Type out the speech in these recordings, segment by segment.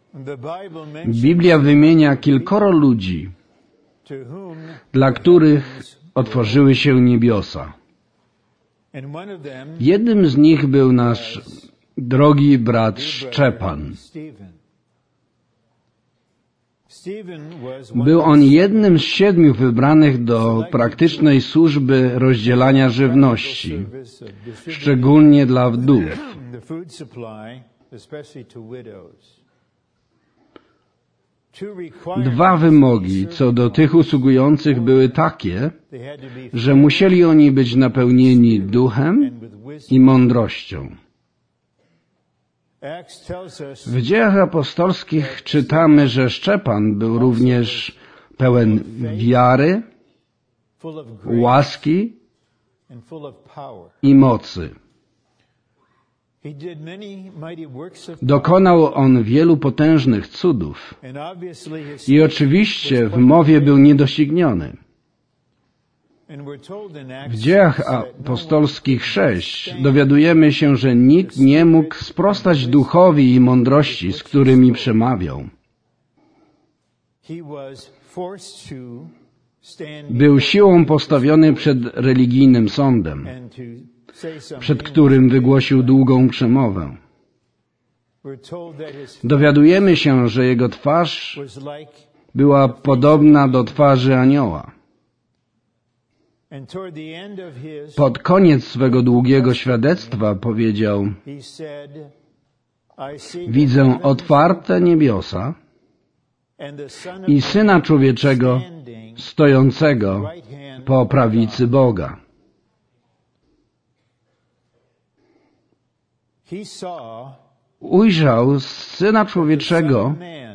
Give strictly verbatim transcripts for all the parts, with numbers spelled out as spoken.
Biblia wymienia kilkoro ludzi, dla których otworzyły się niebiosa. Jednym z nich był nasz drogi brat Szczepan. Był on jednym z siedmiu wybranych do praktycznej służby rozdzielania żywności, szczególnie dla wdów. Dwa wymogi co do tych usługujących były takie, że musieli oni być napełnieni duchem i mądrością. W Dziejach Apostolskich czytamy, że Szczepan był również pełen wiary, łaski i mocy. Dokonał on wielu potężnych cudów i oczywiście w mowie był niedościgniony. W Dziejach Apostolskich sześć dowiadujemy się, że nikt nie mógł sprostać duchowi i mądrości, z którymi przemawiał. Był siłą postawiony przed religijnym sądem, przed którym wygłosił długą przemowę. Dowiadujemy się, że jego twarz była podobna do twarzy anioła. Pod koniec swego długiego świadectwa powiedział: widzę otwarte niebiosa i Syna Człowieczego stojącego po prawicy Boga. Ujrzał Syna Człowieczego,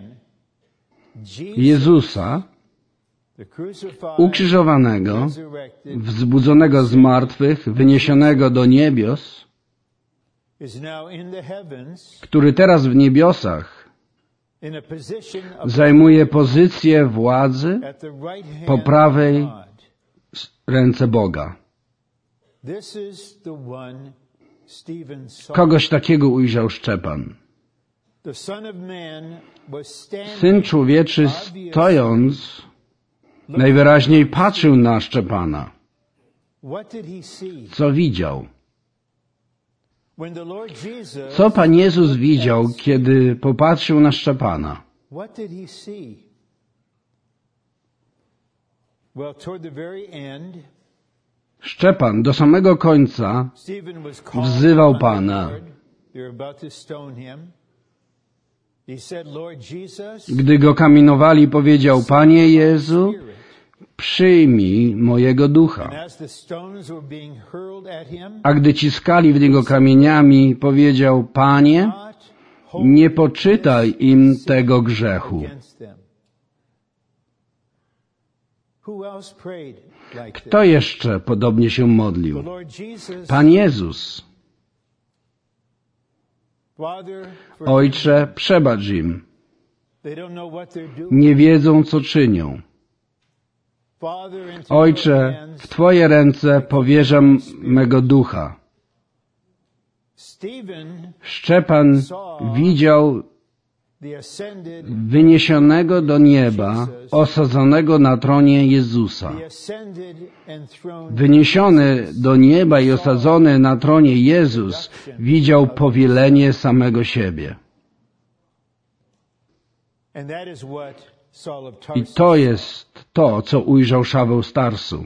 Jezusa, ukrzyżowanego, wzbudzonego z martwych, wyniesionego do niebios, który teraz w niebiosach zajmuje pozycję władzy po prawej ręce Boga. Kogoś takiego ujrzał Szczepan. Syn Człowieczy, stojąc, najwyraźniej patrzył na Szczepana. Co widział? Co Pan Jezus widział, kiedy popatrzył na Szczepana? Szczepan do samego końca wzywał Pana. Gdy go kamienowali, powiedział: Panie Jezu, przyjmij mojego ducha. A gdy ciskali w niego kamieniami, powiedział: Panie, nie poczytaj im tego grzechu. Kto jeszcze podobnie się modlił? Pan Jezus. Ojcze, przebacz im. Nie wiedzą, co czynią. Ojcze, w Twoje ręce powierzam mego ducha. Szczepan widział wyniesionego do nieba, osadzonego na tronie Jezusa. Wyniesiony do nieba i osadzony na tronie Jezus widział powielenie samego siebie. I to jest to, co ujrzał Szaweł z Tarsu.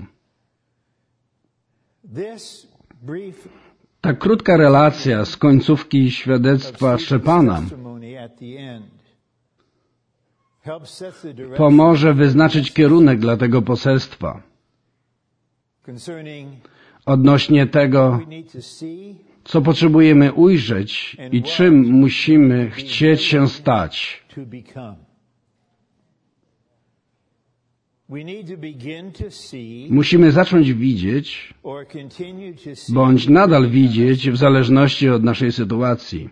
Ta krótka relacja z końcówki świadectwa Szczepana pomoże wyznaczyć kierunek dla tego poselstwa odnośnie tego, co potrzebujemy ujrzeć i czym musimy chcieć się stać. Musimy zacząć widzieć, bądź nadal widzieć, w zależności od naszej sytuacji,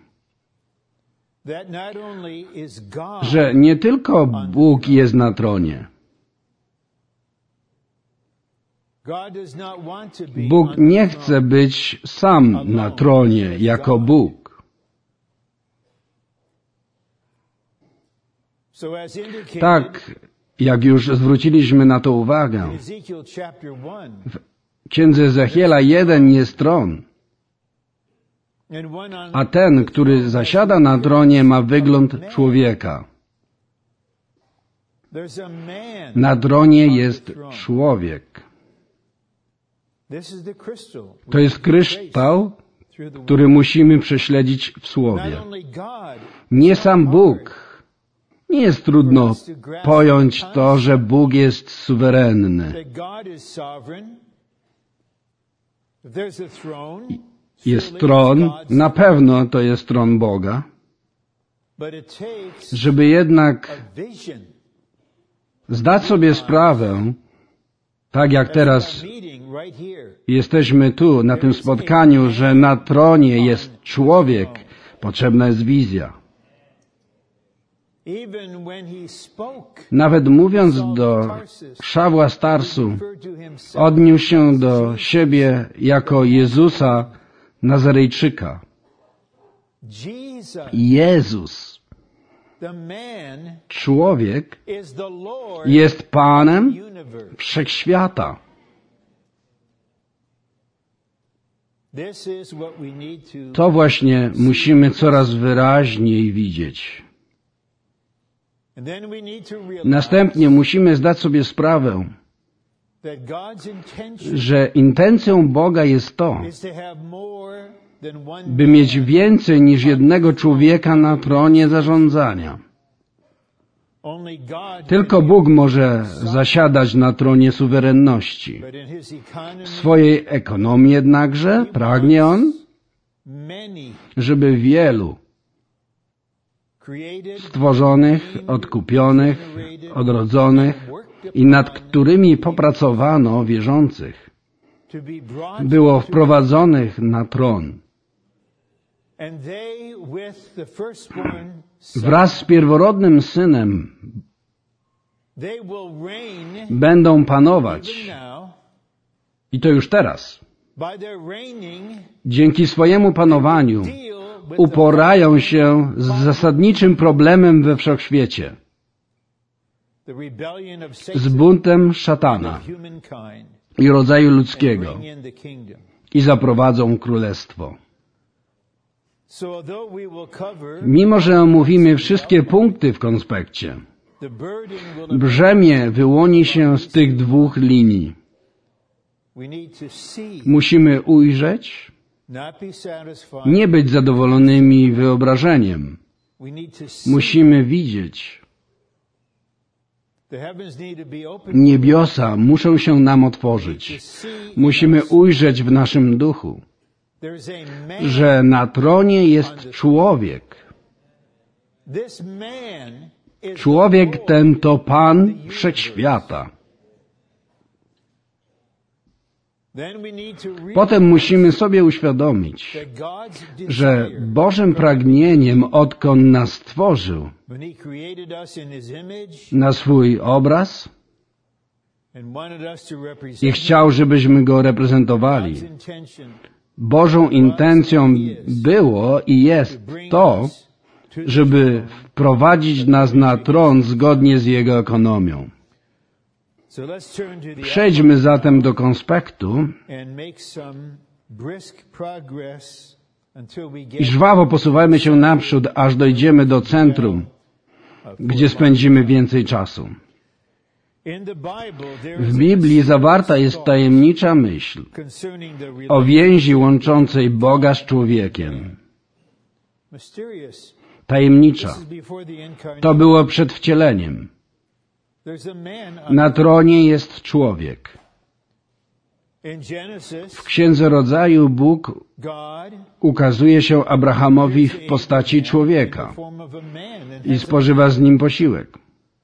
że nie tylko Bóg jest na tronie. Bóg nie chce być sam na tronie jako Bóg. Tak, jak już zwróciliśmy na to uwagę, w Księdze Ezechiela jeden jest tron, a ten, który zasiada na tronie, ma wygląd człowieka. Na tronie jest człowiek. To jest kryształ, który musimy prześledzić w Słowie. Nie sam Bóg. Nie jest trudno pojąć to, że Bóg jest suwerenny. Jest tron, na pewno to jest tron Boga, żeby jednak zdać sobie sprawę, tak jak teraz jesteśmy tu, na tym spotkaniu, że na tronie jest człowiek, potrzebna jest wizja. Nawet mówiąc do Szawła z Tarsu, odniósł się do siebie jako Jezusa Nazarejczyka. Jezus, człowiek, jest Panem Wszechświata. To właśnie musimy coraz wyraźniej widzieć. Następnie musimy zdać sobie sprawę, że intencją Boga jest to, by mieć więcej niż jednego człowieka na tronie zarządzania. Tylko Bóg może zasiadać na tronie suwerenności. W swojej ekonomii jednakże pragnie On, żeby wielu stworzonych, odkupionych, odrodzonych i nad którymi popracowano wierzących, było wprowadzonych na tron. Wraz z pierworodnym synem będą panować, i to już teraz. Dzięki swojemu panowaniu uporają się z zasadniczym problemem we wszechświecie, z buntem szatana i rodzaju ludzkiego, i zaprowadzą królestwo. Mimo że omówimy wszystkie punkty w konspekcie, brzemię wyłoni się z tych dwóch linii. Musimy ujrzeć, nie być zadowolonymi wyobrażeniem. Musimy widzieć. Niebiosa muszą się nam otworzyć. Musimy ujrzeć w naszym duchu, że na tronie jest człowiek. Człowiek ten to Pan Wszechświata. Potem musimy sobie uświadomić, że Bożym pragnieniem, odkąd nas stworzył na swój obraz i chciał, żebyśmy Go reprezentowali, Bożą intencją było i jest to, żeby wprowadzić nas na tron zgodnie z Jego ekonomią. Przejdźmy zatem do konspektu i żwawo posuwajmy się naprzód, aż dojdziemy do centrum, gdzie spędzimy więcej czasu. W Biblii zawarta jest tajemnicza myśl o więzi łączącej Boga z człowiekiem. Tajemnicza. To było przed wcieleniem. Na tronie jest człowiek. W Księdze Rodzaju Bóg ukazuje się Abrahamowi w postaci człowieka i spożywa z nim posiłek.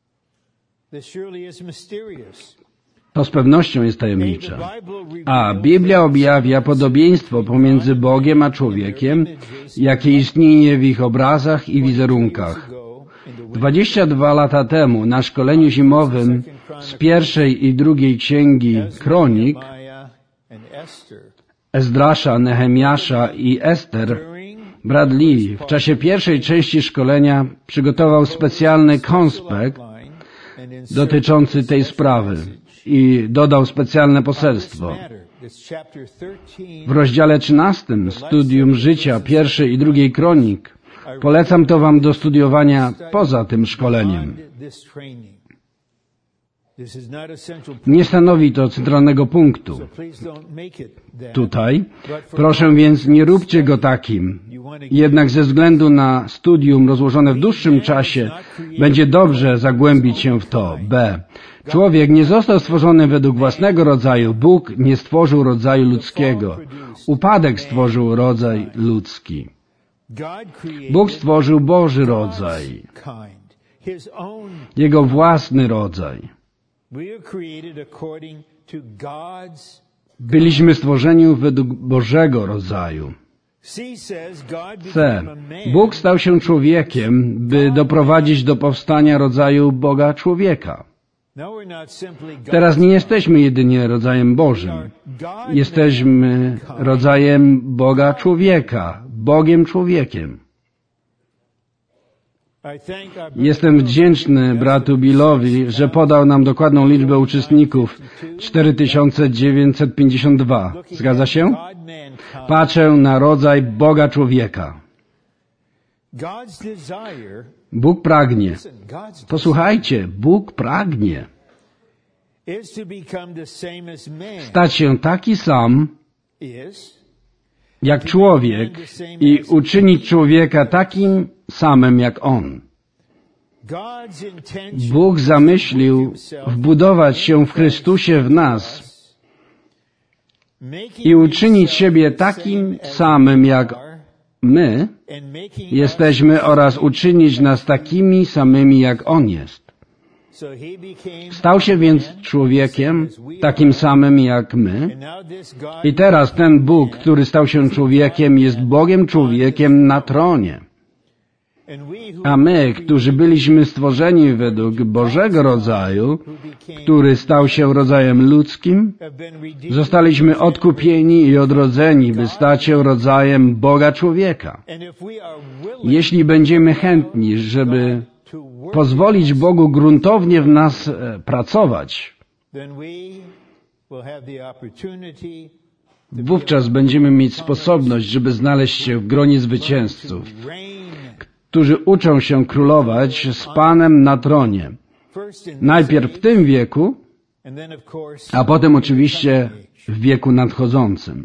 To z pewnością jest tajemnicze. A Biblia objawia podobieństwo pomiędzy Bogiem a człowiekiem, jakie istnieje w ich obrazach i wizerunkach. Dwadzieścia dwa lata temu na szkoleniu zimowym z pierwszej i drugiej księgi Kronik, Ezdrasza, Nehemiasza i Ester Brat Lee w czasie pierwszej części szkolenia przygotował specjalny konspekt dotyczący tej sprawy i dodał specjalne poselstwo. W rozdziale trzynastym Studium życia pierwszej i drugiej kronik polecam to wam do studiowania poza tym szkoleniem. Nie stanowi to centralnego punktu. Tutaj, proszę więc nie róbcie go takim. Jednak ze względu na studium rozłożone w dłuższym czasie będzie dobrze zagłębić się w to. B. Człowiek nie został stworzony według własnego rodzaju. Bóg nie stworzył rodzaju ludzkiego. Upadek stworzył rodzaj ludzki. Bóg stworzył Boży rodzaj. Jego własny rodzaj. Byliśmy stworzeni według Bożego rodzaju. C. Bóg stał się człowiekiem, by doprowadzić do powstania rodzaju Boga człowieka. Teraz nie jesteśmy jedynie rodzajem Bożym. Jesteśmy rodzajem Boga człowieka, Bogiem człowiekiem. Jestem wdzięczny bratu Billowi, że podał nam dokładną liczbę uczestników. cztery tysiące dziewięćset pięćdziesiąt dwa. Zgadza się? Patrzę na rodzaj Boga człowieka. Bóg pragnie. Posłuchajcie, Bóg pragnie stać się taki sam jak człowiek i uczynić człowieka takim samym jak On. Bóg zamyślił wbudować się w Chrystusie w nas i uczynić siebie takim samym jak my jesteśmy oraz uczynić nas takimi samymi jak On jest. Stał się więc człowiekiem takim samym jak my i teraz ten Bóg, który stał się człowiekiem, jest Bogiem człowiekiem na tronie. A my, którzy byliśmy stworzeni według Bożego rodzaju, który stał się rodzajem ludzkim, zostaliśmy odkupieni i odrodzeni, by stać się rodzajem Boga człowieka. Jeśli będziemy chętni, żeby pozwolić Bogu gruntownie w nas pracować, wówczas będziemy mieć sposobność, żeby znaleźć się w gronie zwycięzców, którzy uczą się królować z Panem na tronie. Najpierw w tym wieku, a potem oczywiście w wieku nadchodzącym.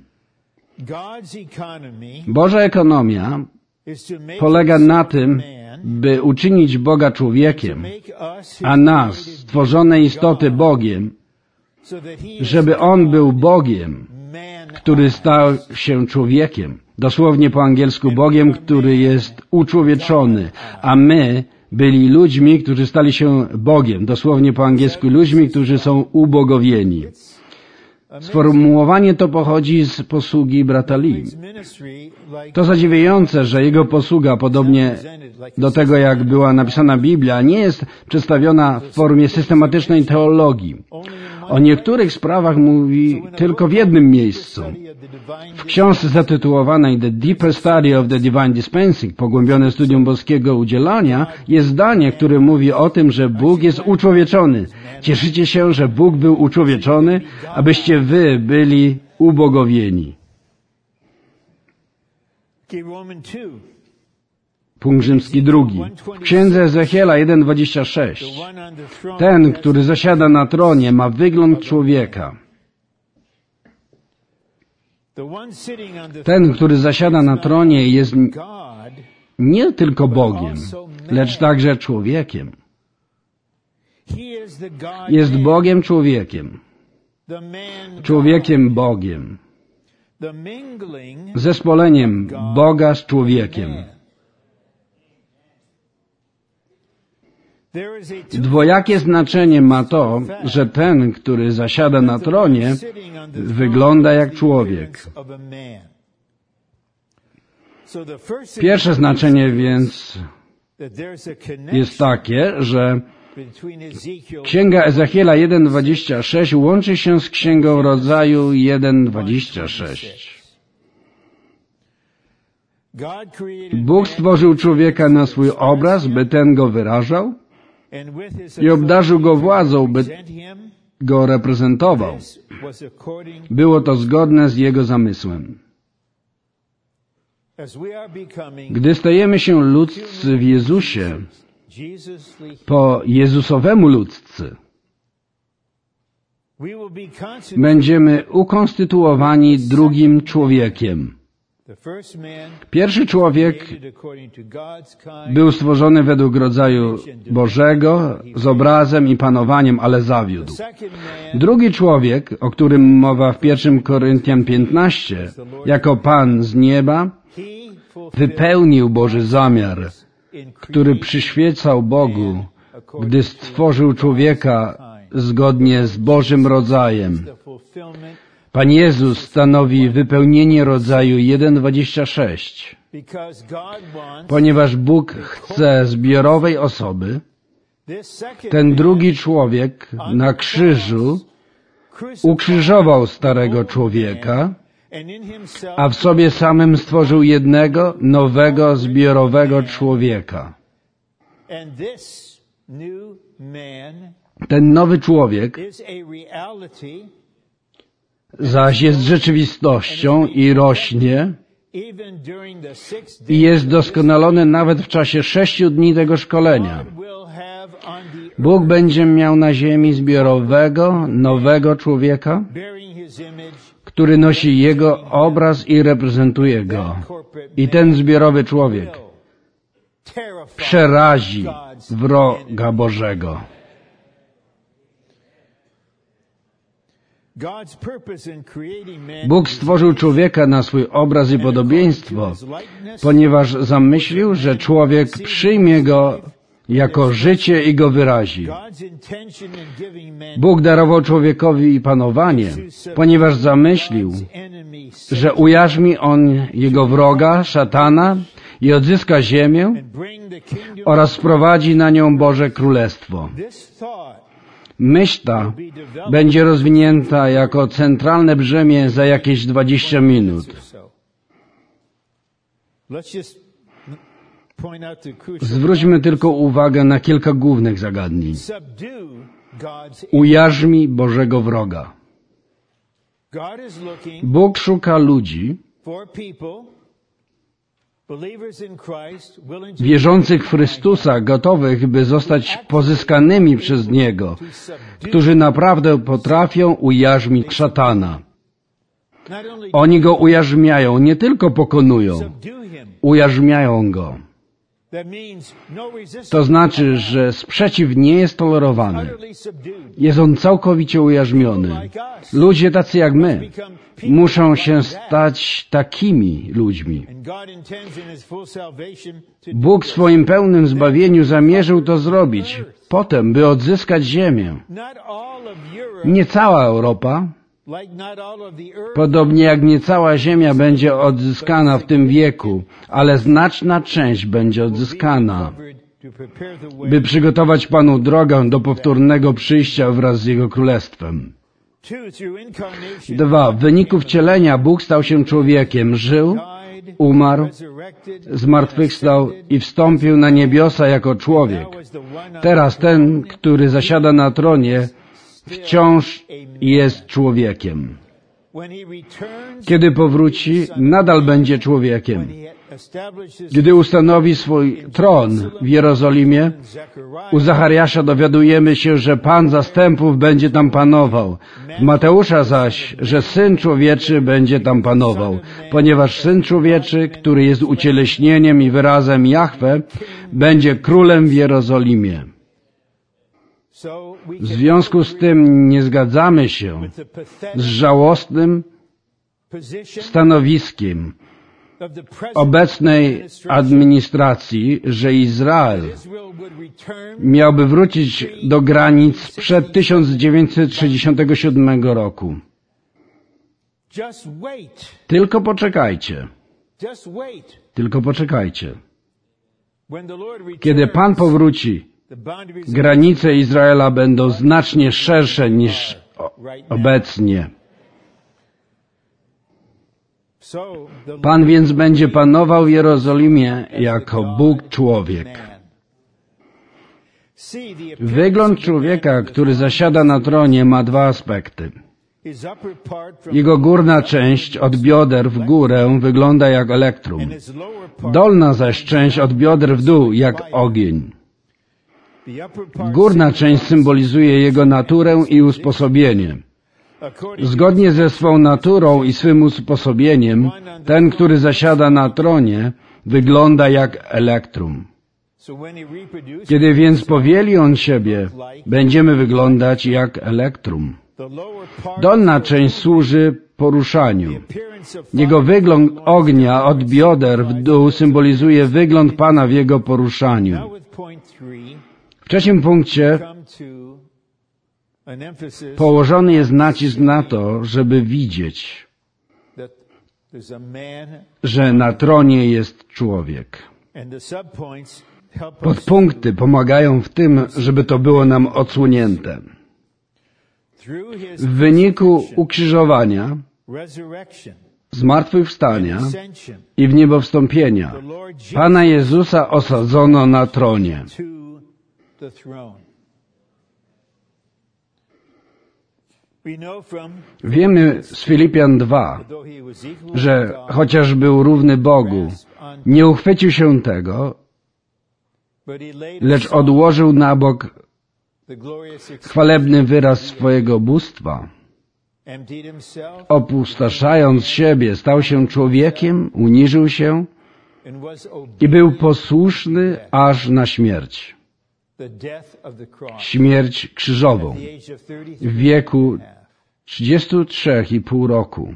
Boża ekonomia polega na tym, by uczynić Boga człowiekiem, a nas, stworzone istoty, Bogiem, żeby On był Bogiem, który stał się człowiekiem. Dosłownie po angielsku Bogiem, który jest uczłowieczony, a my byli ludźmi, którzy stali się Bogiem. Dosłownie po angielsku ludźmi, którzy są ubogowieni. Sformułowanie to pochodzi z posługi brata Lee. To zadziwiające, że jego posługa, podobnie do tego jak była napisana Biblia, nie jest przedstawiona w formie systematycznej teologii. O niektórych sprawach mówi tylko w jednym miejscu. W książce zatytułowanej The Deeper Study of the Divine Dispensing, pogłębione studium boskiego udzielania, jest zdanie, które mówi o tym, że Bóg jest uczłowieczony. Cieszycie się, że Bóg był uczłowieczony, abyście wy byli ubogowieni. Punkt rzymski drugi. W księdze Ezechiela jeden dwadzieścia sześć. Ten, który zasiada na tronie, ma wygląd człowieka. Ten, który zasiada na tronie, jest nie tylko Bogiem, lecz także człowiekiem. Jest Bogiem człowiekiem. Człowiekiem Bogiem. Zespoleniem Boga z człowiekiem. Dwojakie znaczenie ma to, że ten, który zasiada na tronie, wygląda jak człowiek. Pierwsze znaczenie więc jest takie, że Księga Ezechiela jeden dwadzieścia sześć łączy się z Księgą Rodzaju jeden dwadzieścia sześć. Bóg stworzył człowieka na swój obraz, by ten go wyrażał i obdarzył go władzą, by go reprezentował. Było to zgodne z Jego zamysłem. Gdy stajemy się ludzcy w Jezusie, po Jezusowemu ludzcy, będziemy ukonstytuowani drugim człowiekiem. Pierwszy człowiek był stworzony według rodzaju Bożego, z obrazem i panowaniem, ale zawiódł. Drugi człowiek, o którym mowa w pierwszym Koryntian piętnaście, jako Pan z nieba, wypełnił Boży zamiar, który przyświecał Bogu, gdy stworzył człowieka zgodnie z Bożym rodzajem. Pan Jezus stanowi wypełnienie rodzaju jeden dwadzieścia sześć. Ponieważ Bóg chce zbiorowej osoby, ten drugi człowiek na krzyżu ukrzyżował starego człowieka, a w sobie samym stworzył jednego nowego, zbiorowego człowieka. Ten nowy człowiek zaś jest rzeczywistością i rośnie i jest doskonalony nawet w czasie sześciu dni tego szkolenia. Bóg będzie miał na ziemi zbiorowego, nowego człowieka, który nosi Jego obraz i reprezentuje Go. I ten zbiorowy człowiek przerazi wroga Bożego. Bóg stworzył człowieka na swój obraz i podobieństwo, ponieważ zamyślił, że człowiek przyjmie go jako życie i go wyrazi. Bóg darował człowiekowi panowanie, ponieważ zamyślił, że ujarzmi on jego wroga, szatana, i odzyska ziemię oraz sprowadzi na nią Boże Królestwo. Myśl ta będzie rozwinięta jako centralne brzemię za jakieś dwadzieścia minut. Zwróćmy tylko uwagę na kilka głównych zagadnień. Ujarzmi Bożego wroga. Bóg szuka ludzi, wierzących w Chrystusa, gotowych, by zostać pozyskanymi przez Niego, którzy naprawdę potrafią ujarzmić szatana. Oni go ujarzmiają, nie tylko pokonują, ujarzmiają go. To znaczy, że sprzeciw nie jest tolerowany. Jest on całkowicie ujarzmiony. Ludzie tacy jak my muszą się stać takimi ludźmi. Bóg w swoim pełnym zbawieniu zamierzył to zrobić, potem, by odzyskać ziemię. Nie cała Europa, podobnie jak nie cała ziemia będzie odzyskana w tym wieku, ale znaczna część będzie odzyskana, by przygotować Panu drogę do powtórnego przyjścia wraz z Jego Królestwem. Dwa. W wyniku wcielenia Bóg stał się człowiekiem, żył, umarł, zmartwychwstał i wstąpił na niebiosa jako człowiek. Teraz ten, który zasiada na tronie, wciąż jest człowiekiem. Kiedy powróci, nadal będzie człowiekiem. Gdy ustanowi swój tron w Jerozolimie, u Zachariasza dowiadujemy się, że Pan zastępów będzie tam panował. W Mateusza zaś, że Syn Człowieczy będzie tam panował, ponieważ Syn Człowieczy, który jest ucieleśnieniem i wyrazem Jahwe, będzie królem w Jerozolimie. W związku z tym nie zgadzamy się z żałosnym stanowiskiem obecnej administracji, że Izrael miałby wrócić do granic przed tysiąc dziewięćset sześćdziesiątego siódmego roku. Tylko poczekajcie. Tylko poczekajcie. Kiedy Pan powróci, granice Izraela będą znacznie szersze niż obecnie. Pan więc będzie panował w Jerozolimie jako Bóg człowiek. Wygląd człowieka, który zasiada na tronie, ma dwa aspekty. Jego górna część od bioder w górę wygląda jak elektrum. Dolna zaś część od bioder w dół jak ogień. Górna część symbolizuje jego naturę i usposobienie. Zgodnie ze swą naturą i swym usposobieniem, ten, który zasiada na tronie, wygląda jak elektrum. Kiedy więc powieli on siebie, będziemy wyglądać jak elektrum. Dolna część służy poruszaniu. Jego wygląd ognia od bioder w dół symbolizuje wygląd Pana w Jego poruszaniu. W trzecim punkcie położony jest nacisk na to, żeby widzieć, że na tronie jest człowiek. Podpunkty pomagają w tym, żeby to było nam odsłonięte. W wyniku ukrzyżowania, zmartwychwstania i w niebo wstąpienia Pana Jezusa osadzono na tronie. Wiemy z Filipian dwa, że chociaż był równy Bogu, nie uchwycił się tego, lecz odłożył na bok chwalebny wyraz swojego bóstwa. Opustoszając siebie, stał się człowiekiem, uniżył się i był posłuszny aż na śmierć. Śmierć krzyżową w wieku trzydziestu trzech i pół roku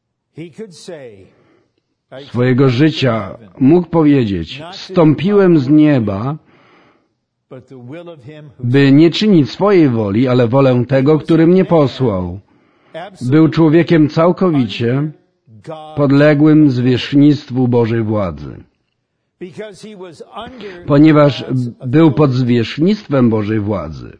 swojego życia mógł powiedzieć: wstąpiłem z nieba, by nie czynić swojej woli, ale wolę tego, który mnie posłał. Był człowiekiem całkowicie podległym zwierzchnictwu Bożej władzy. Ponieważ był pod zwierzchnictwem Bożej władzy,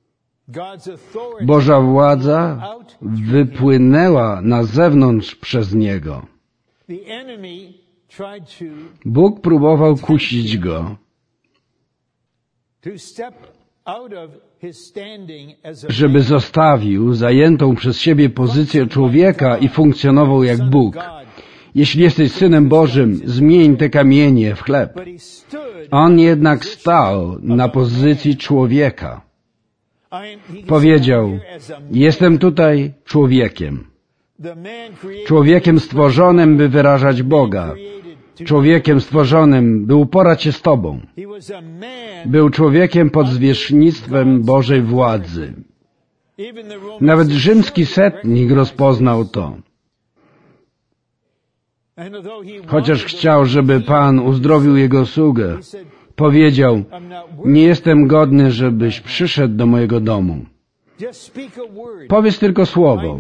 Boża władza wypłynęła na zewnątrz przez Niego. Bóg próbował kusić Go, żeby zostawił zajętą przez siebie pozycję człowieka i funkcjonował jak Bóg. Jeśli jesteś Synem Bożym, zmień te kamienie w chleb. On jednak stał na pozycji człowieka. Powiedział: jestem tutaj człowiekiem. Człowiekiem stworzonym, by wyrażać Boga. Człowiekiem stworzonym, by uporać się z Tobą. Był człowiekiem pod zwierzchnictwem Bożej władzy. Nawet rzymski setnik rozpoznał to. Chociaż chciał, żeby Pan uzdrowił jego sługę, powiedział: nie jestem godny, żebyś przyszedł do mojego domu. Powiedz tylko słowo.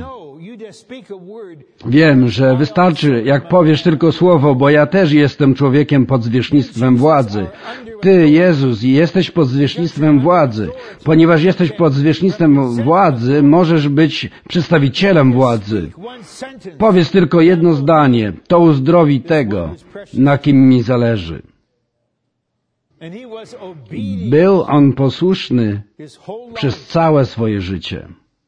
Wiem, że wystarczy, jak powiesz tylko słowo, bo ja też jestem człowiekiem pod zwierzchnictwem władzy. Ty, Jezus, jesteś pod zwierzchnictwem władzy. Ponieważ jesteś pod zwierzchnictwem władzy, możesz być przedstawicielem władzy. Powiedz tylko jedno zdanie, to uzdrowi tego, na kim mi zależy. Był on posłuszny przez całe swoje życie.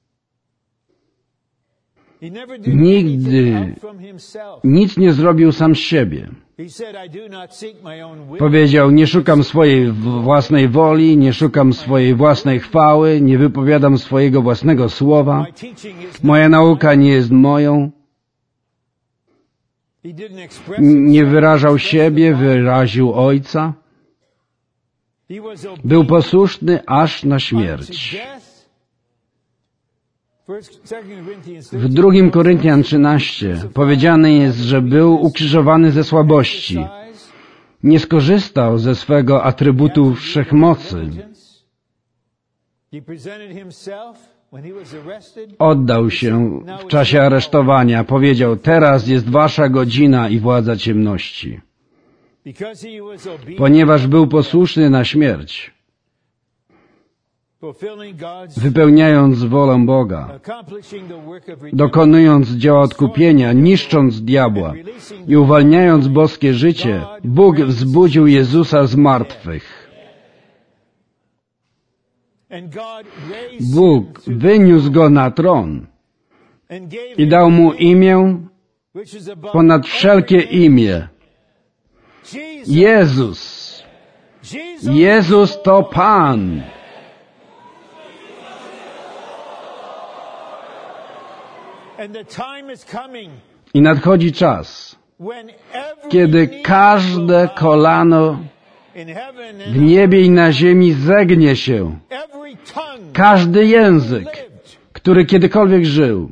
Nigdy nic nie zrobił sam z siebie. Powiedział: nie szukam swojej własnej woli, nie szukam swojej własnej chwały, nie wypowiadam swojego własnego słowa. Moja nauka nie jest moją. Nie wyrażał siebie, wyraził Ojca. Był posłuszny aż na śmierć. W drugim Koryntian trzynaście powiedziane jest, że był ukrzyżowany ze słabości. Nie skorzystał ze swego atrybutu wszechmocy. Oddał się w czasie aresztowania. Powiedział: teraz jest wasza godzina i władza ciemności. Ponieważ był posłuszny na śmierć, wypełniając wolę Boga, dokonując dzieła odkupienia, niszcząc diabła i uwalniając boskie życie, Bóg wzbudził Jezusa z martwych. Bóg wyniósł Go na tron i dał Mu imię ponad wszelkie imię. Jezus. Jezus to Pan. I nadchodzi czas, kiedy każde kolano w niebie i na ziemi zegnie się. Każdy język, który kiedykolwiek żył,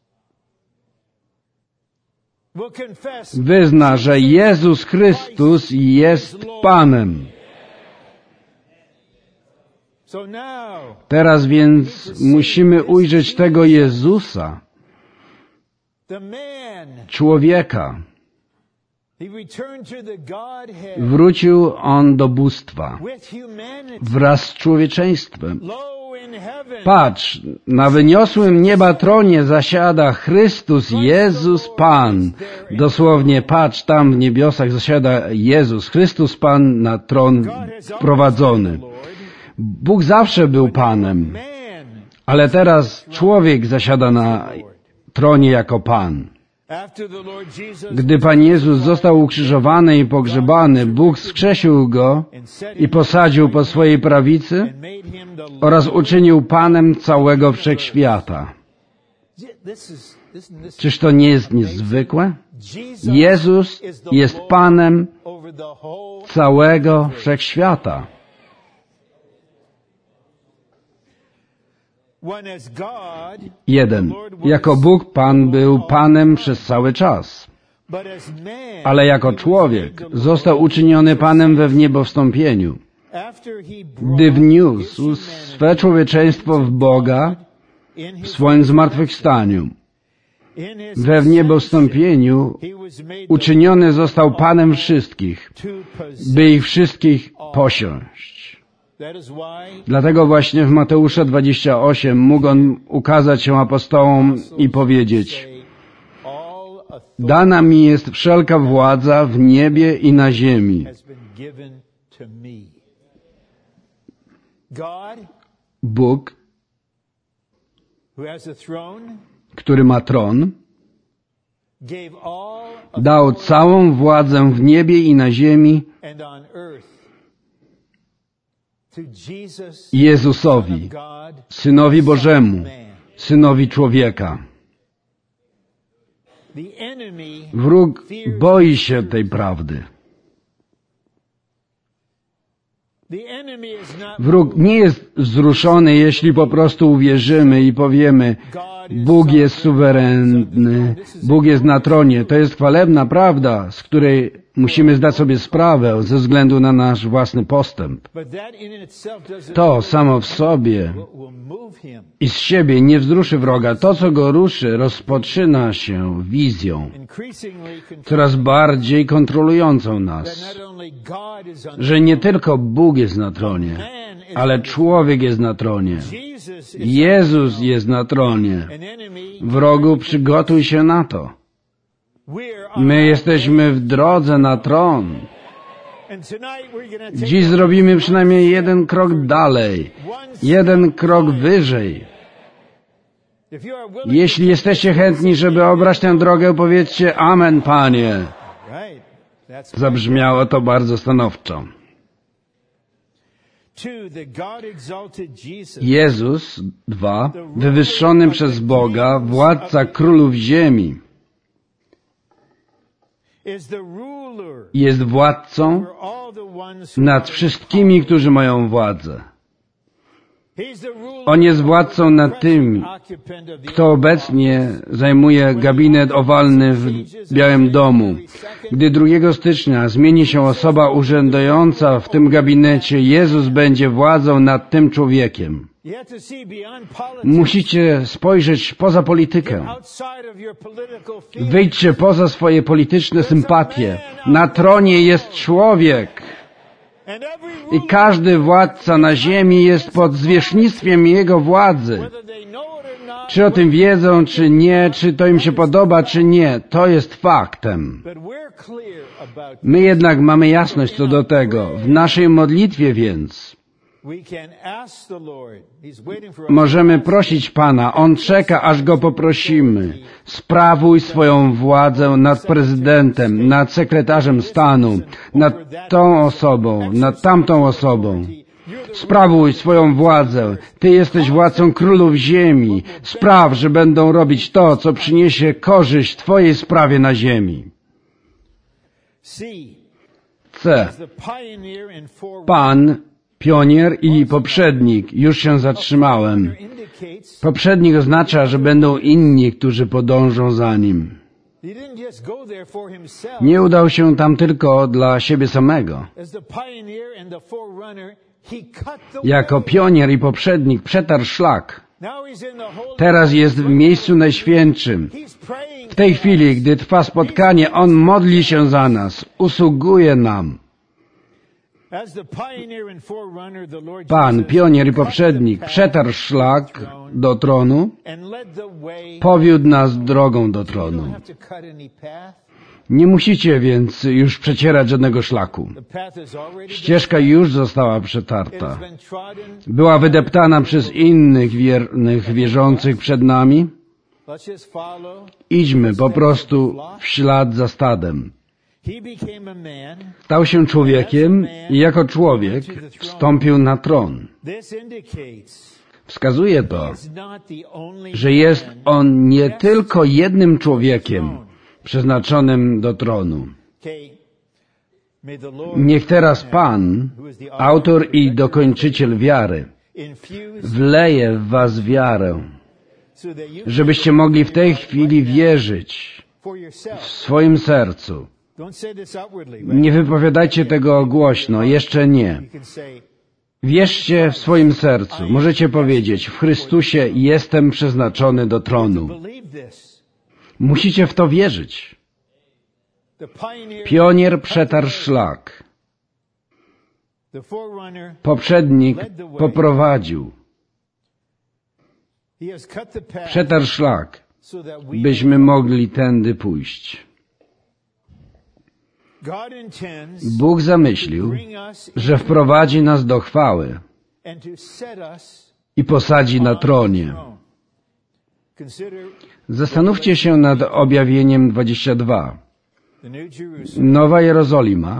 wyzna, że Jezus Chrystus jest Panem. Teraz więc musimy ujrzeć tego Jezusa, człowieka. Wrócił On do bóstwa wraz z człowieczeństwem. Patrz, na wyniosłym nieba tronie zasiada Chrystus, Jezus Pan. Dosłownie, patrz, tam w niebiosach zasiada Jezus, Chrystus Pan na tron wprowadzony. Bóg zawsze był Panem, ale teraz człowiek zasiada na tronie jako Pan. Gdy Pan Jezus został ukrzyżowany i pogrzebany, Bóg wskrzesił Go i posadził po swojej prawicy oraz uczynił Panem całego wszechświata. Czyż to nie jest niezwykłe? Jezus jest Panem całego wszechświata. Jeden. Jako Bóg Pan był Panem przez cały czas. Ale jako człowiek został uczyniony Panem we wniebowstąpieniu. Gdy wniósł swe człowieczeństwo w Boga w swoim zmartwychwstaniu. We wniebowstąpieniu uczyniony został Panem wszystkich, by ich wszystkich posiąść. Dlatego właśnie w Mateusza dwudziestym ósmym mógł On ukazać się apostołom i powiedzieć: dana mi jest wszelka władza w niebie i na ziemi. Bóg, który ma tron, dał całą władzę w niebie i na ziemi Jezusowi, Synowi Bożemu, Synowi człowieka. Wróg boi się tej prawdy. Wróg nie jest wzruszony, jeśli po prostu uwierzymy i powiemy: Bóg jest suwerenny, Bóg jest na tronie. To jest chwalebna prawda, z której musimy zdać sobie sprawę ze względu na nasz własny postęp. To samo w sobie i z siebie nie wzruszy wroga. To, co go ruszy, rozpoczyna się wizją, coraz bardziej kontrolującą nas. Że nie tylko Bóg jest na tronie, ale człowiek jest na tronie. Jezus jest na tronie. Wrogu, przygotuj się na to. My jesteśmy w drodze na tron. Dziś zrobimy przynajmniej jeden krok dalej, jeden krok wyżej. Jeśli jesteście chętni, żeby obrać tę drogę, powiedzcie: Amen, Panie. Zabrzmiało to bardzo stanowczo. Jezus, dwa, wywyższony przez Boga, władca królów ziemi, jest władcą nad wszystkimi, którzy mają władzę. On jest władcą nad tym, kto obecnie zajmuje gabinet owalny w Białym Domu. Gdy drugiego stycznia zmieni się osoba urzędująca w tym gabinecie, Jezus będzie władzą nad tym człowiekiem. Musicie spojrzeć poza politykę. Wyjdźcie poza swoje polityczne sympatie. Na tronie jest człowiek. I każdy władca na ziemi jest pod zwierzchnictwem Jego władzy. Czy o tym wiedzą, czy nie, czy to im się podoba, czy nie, to jest faktem. My jednak mamy jasność co do tego. W naszej modlitwie więc możemy prosić Pana. On czeka, aż Go poprosimy. Sprawuj swoją władzę nad prezydentem, nad sekretarzem stanu, nad tą osobą, nad tamtą osobą. Sprawuj swoją władzę. Ty jesteś władcą królów ziemi. Spraw, że będą robić to, co przyniesie korzyść Twojej sprawie na ziemi. C. Pan, pionier i poprzednik. Już się zatrzymałem. Poprzednik oznacza, że będą inni, którzy podążą za nim. Nie udał się tam tylko dla siebie samego. Jako pionier i poprzednik przetarł szlak. Teraz jest w miejscu najświętszym. W tej chwili, gdy trwa spotkanie, On modli się za nas, usługuje nam. Pan, pionier i poprzednik, przetarł szlak do tronu, powiódł nas drogą do tronu. Nie musicie więc już przecierać żadnego szlaku. Ścieżka już została przetarta. Była wydeptana przez innych wiernych, wierzących przed nami. Idźmy po prostu w ślad za stadem. Stał się człowiekiem i jako człowiek wstąpił na tron. Wskazuje to, że jest On nie tylko jednym człowiekiem przeznaczonym do tronu. Niech teraz Pan, autor i dokończyciel wiary, wleje w was wiarę, żebyście mogli w tej chwili wierzyć w swoim sercu. Nie wypowiadajcie tego głośno, jeszcze nie. Wierzcie w swoim sercu. Możecie powiedzieć, w Chrystusie jestem przeznaczony do tronu. Musicie w to wierzyć. Pionier przetarł szlak. Poprzednik poprowadził. Przetarł szlak, byśmy mogli tędy pójść. Bóg zamyślił, że wprowadzi nas do chwały i posadzi na tronie. Zastanówcie się nad objawieniem dwadzieścia dwa. Nowa Jerozolima.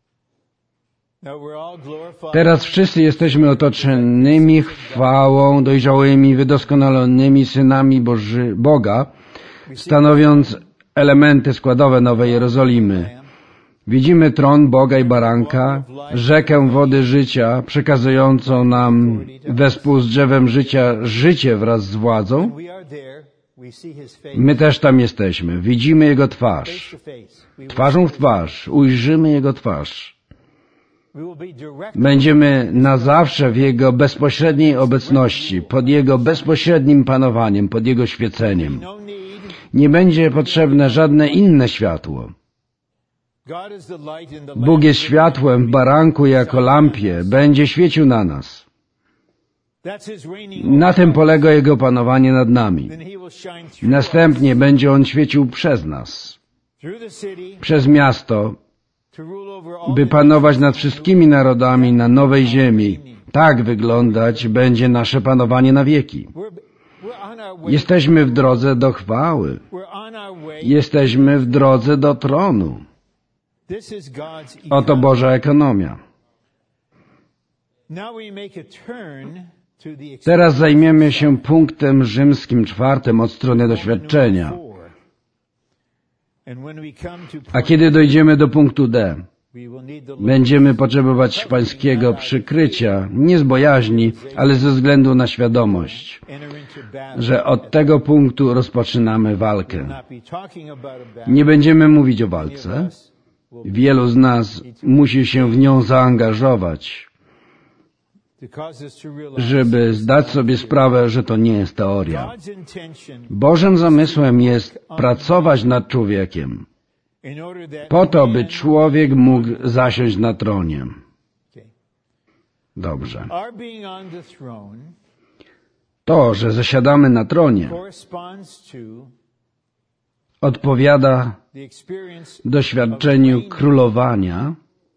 Teraz wszyscy jesteśmy otoczonymi chwałą, dojrzałymi, wydoskonalonymi synami Boży, Boga, stanowiąc elementy składowe Nowej Jerozolimy. Widzimy tron Boga i Baranka, rzekę wody życia, przekazującą nam wespół z drzewem życia życie wraz z władzą. My też tam jesteśmy. Widzimy Jego twarz. Twarzą w twarz. Ujrzymy Jego twarz. Będziemy na zawsze w Jego bezpośredniej obecności, pod Jego bezpośrednim panowaniem, pod Jego świeceniem. Nie będzie potrzebne żadne inne światło. Bóg jest światłem w baranku jako lampie. Będzie świecił na nas. Na tym polega Jego panowanie nad nami. Następnie będzie On świecił przez nas. Przez miasto, by panować nad wszystkimi narodami na nowej ziemi. Tak wyglądać będzie nasze panowanie na wieki. Jesteśmy w drodze do chwały. Jesteśmy w drodze do tronu. Oto Boża ekonomia. Teraz zajmiemy się punktem rzymskim czwartym od strony doświadczenia. A kiedy dojdziemy do punktu D, będziemy potrzebować pańskiego przykrycia, nie z bojaźni, ale ze względu na świadomość, że od tego punktu rozpoczynamy walkę. Nie będziemy mówić o walce. Wielu z nas musi się w nią zaangażować, żeby zdać sobie sprawę, że to nie jest teoria. Bożym zamysłem jest pracować nad człowiekiem, po to, by człowiek mógł zasiąść na tronie. Dobrze. To, że zasiadamy na tronie, odpowiada doświadczeniu królowania,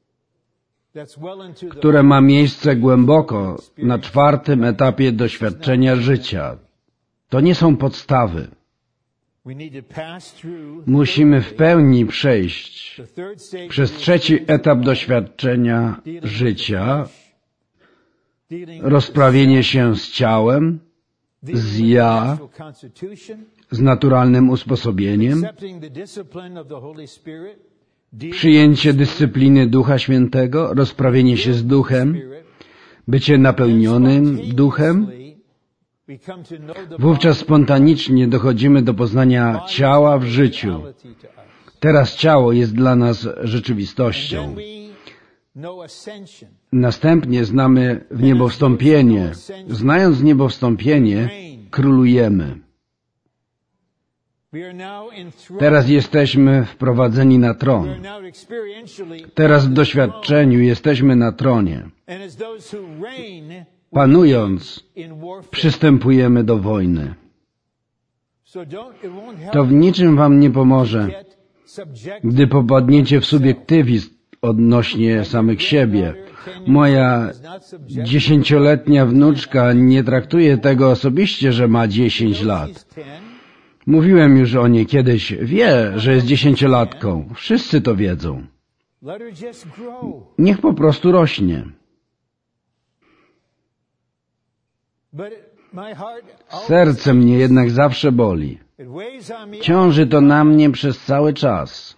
które ma miejsce głęboko na czwartym etapie doświadczenia życia. To nie są podstawy. Musimy w pełni przejść przez trzeci etap doświadczenia życia, rozprawienie się z ciałem, z ja, z naturalnym usposobieniem, przyjęcie dyscypliny Ducha Świętego, rozprawienie się z Duchem, bycie napełnionym Duchem. Wówczas spontanicznie dochodzimy do poznania ciała w życiu. Teraz ciało jest dla nas rzeczywistością. Następnie znamy wniebowstąpienie. Znając niebowstąpienie, królujemy. Teraz jesteśmy wprowadzeni na tron. Teraz w doświadczeniu jesteśmy na tronie. Panując, przystępujemy do wojny. To w niczym wam nie pomoże, gdy popadniecie w subiektywizm odnośnie samych siebie. Moja dziesięcioletnia wnuczka nie traktuje tego osobiście, że ma dziesięć lat. Mówiłem już o niej kiedyś. Wie, że jest dziesięciolatką. Wszyscy to wiedzą. Niech po prostu rośnie. Serce mnie jednak zawsze boli. Ciąży to na mnie przez cały czas.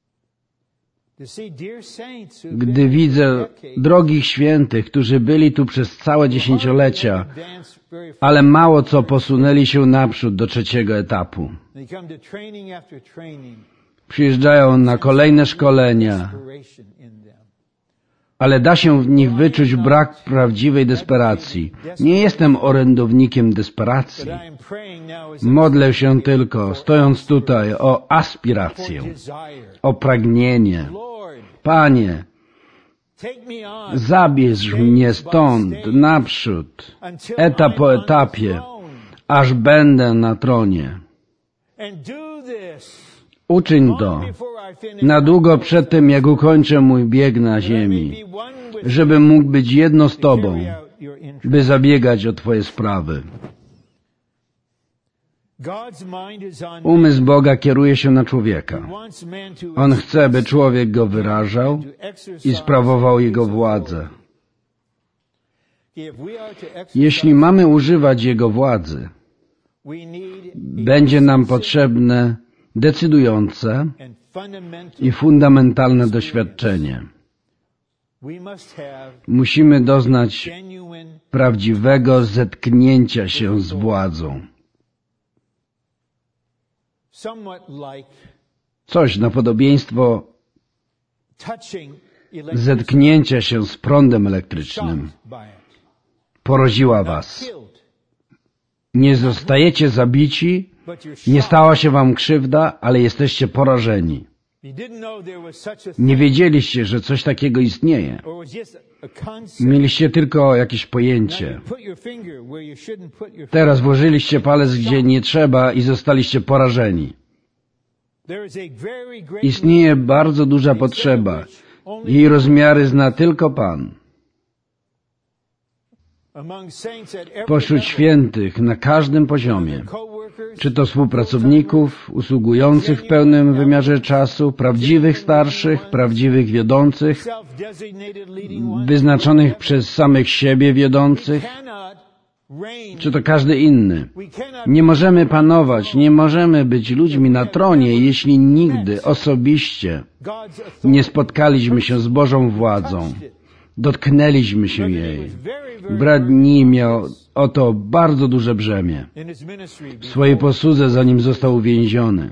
Gdy widzę drogich świętych, którzy byli tu przez całe dziesięciolecia, ale mało co posunęli się naprzód do trzeciego etapu. Przyjeżdżają na kolejne szkolenia, ale da się w nich wyczuć brak prawdziwej desperacji. Nie jestem orędownikiem desperacji. Modlę się tylko, stojąc tutaj, o aspirację, o pragnienie. Panie, zabierz mnie stąd, naprzód, etap po etapie, aż będę na tronie. Uczyń to na długo przed tym, jak ukończę mój bieg na ziemi, żebym mógł być jedno z Tobą, by zabiegać o Twoje sprawy. Umysł Boga kieruje się na człowieka. On chce, by człowiek go wyrażał i sprawował jego władzę. Jeśli mamy używać jego władzy, będzie nam potrzebne decydujące i fundamentalne doświadczenie. Musimy doznać prawdziwego zetknięcia się z władzą. Coś na podobieństwo zetknięcia się z prądem elektrycznym. Poraziła was. Nie zostajecie zabici, nie stała się wam krzywda, ale jesteście porażeni. Nie wiedzieliście, że coś takiego istnieje. Mieliście tylko jakieś pojęcie. Teraz włożyliście palec gdzie nie trzeba i zostaliście porażeni. Istnieje bardzo duża potrzeba. Jej rozmiary zna tylko Pan. Pośród świętych na każdym poziomie, czy to współpracowników, usługujących w pełnym wymiarze czasu, prawdziwych starszych, prawdziwych wiodących, wyznaczonych przez samych siebie wiodących, czy to każdy inny. Nie możemy panować, nie możemy być ludźmi na tronie, jeśli nigdy osobiście nie spotkaliśmy się z Bożą władzą. Dotknęliśmy się jej. Brat Nee miał oto bardzo duże brzemię w swojej posłudze, zanim został uwięziony.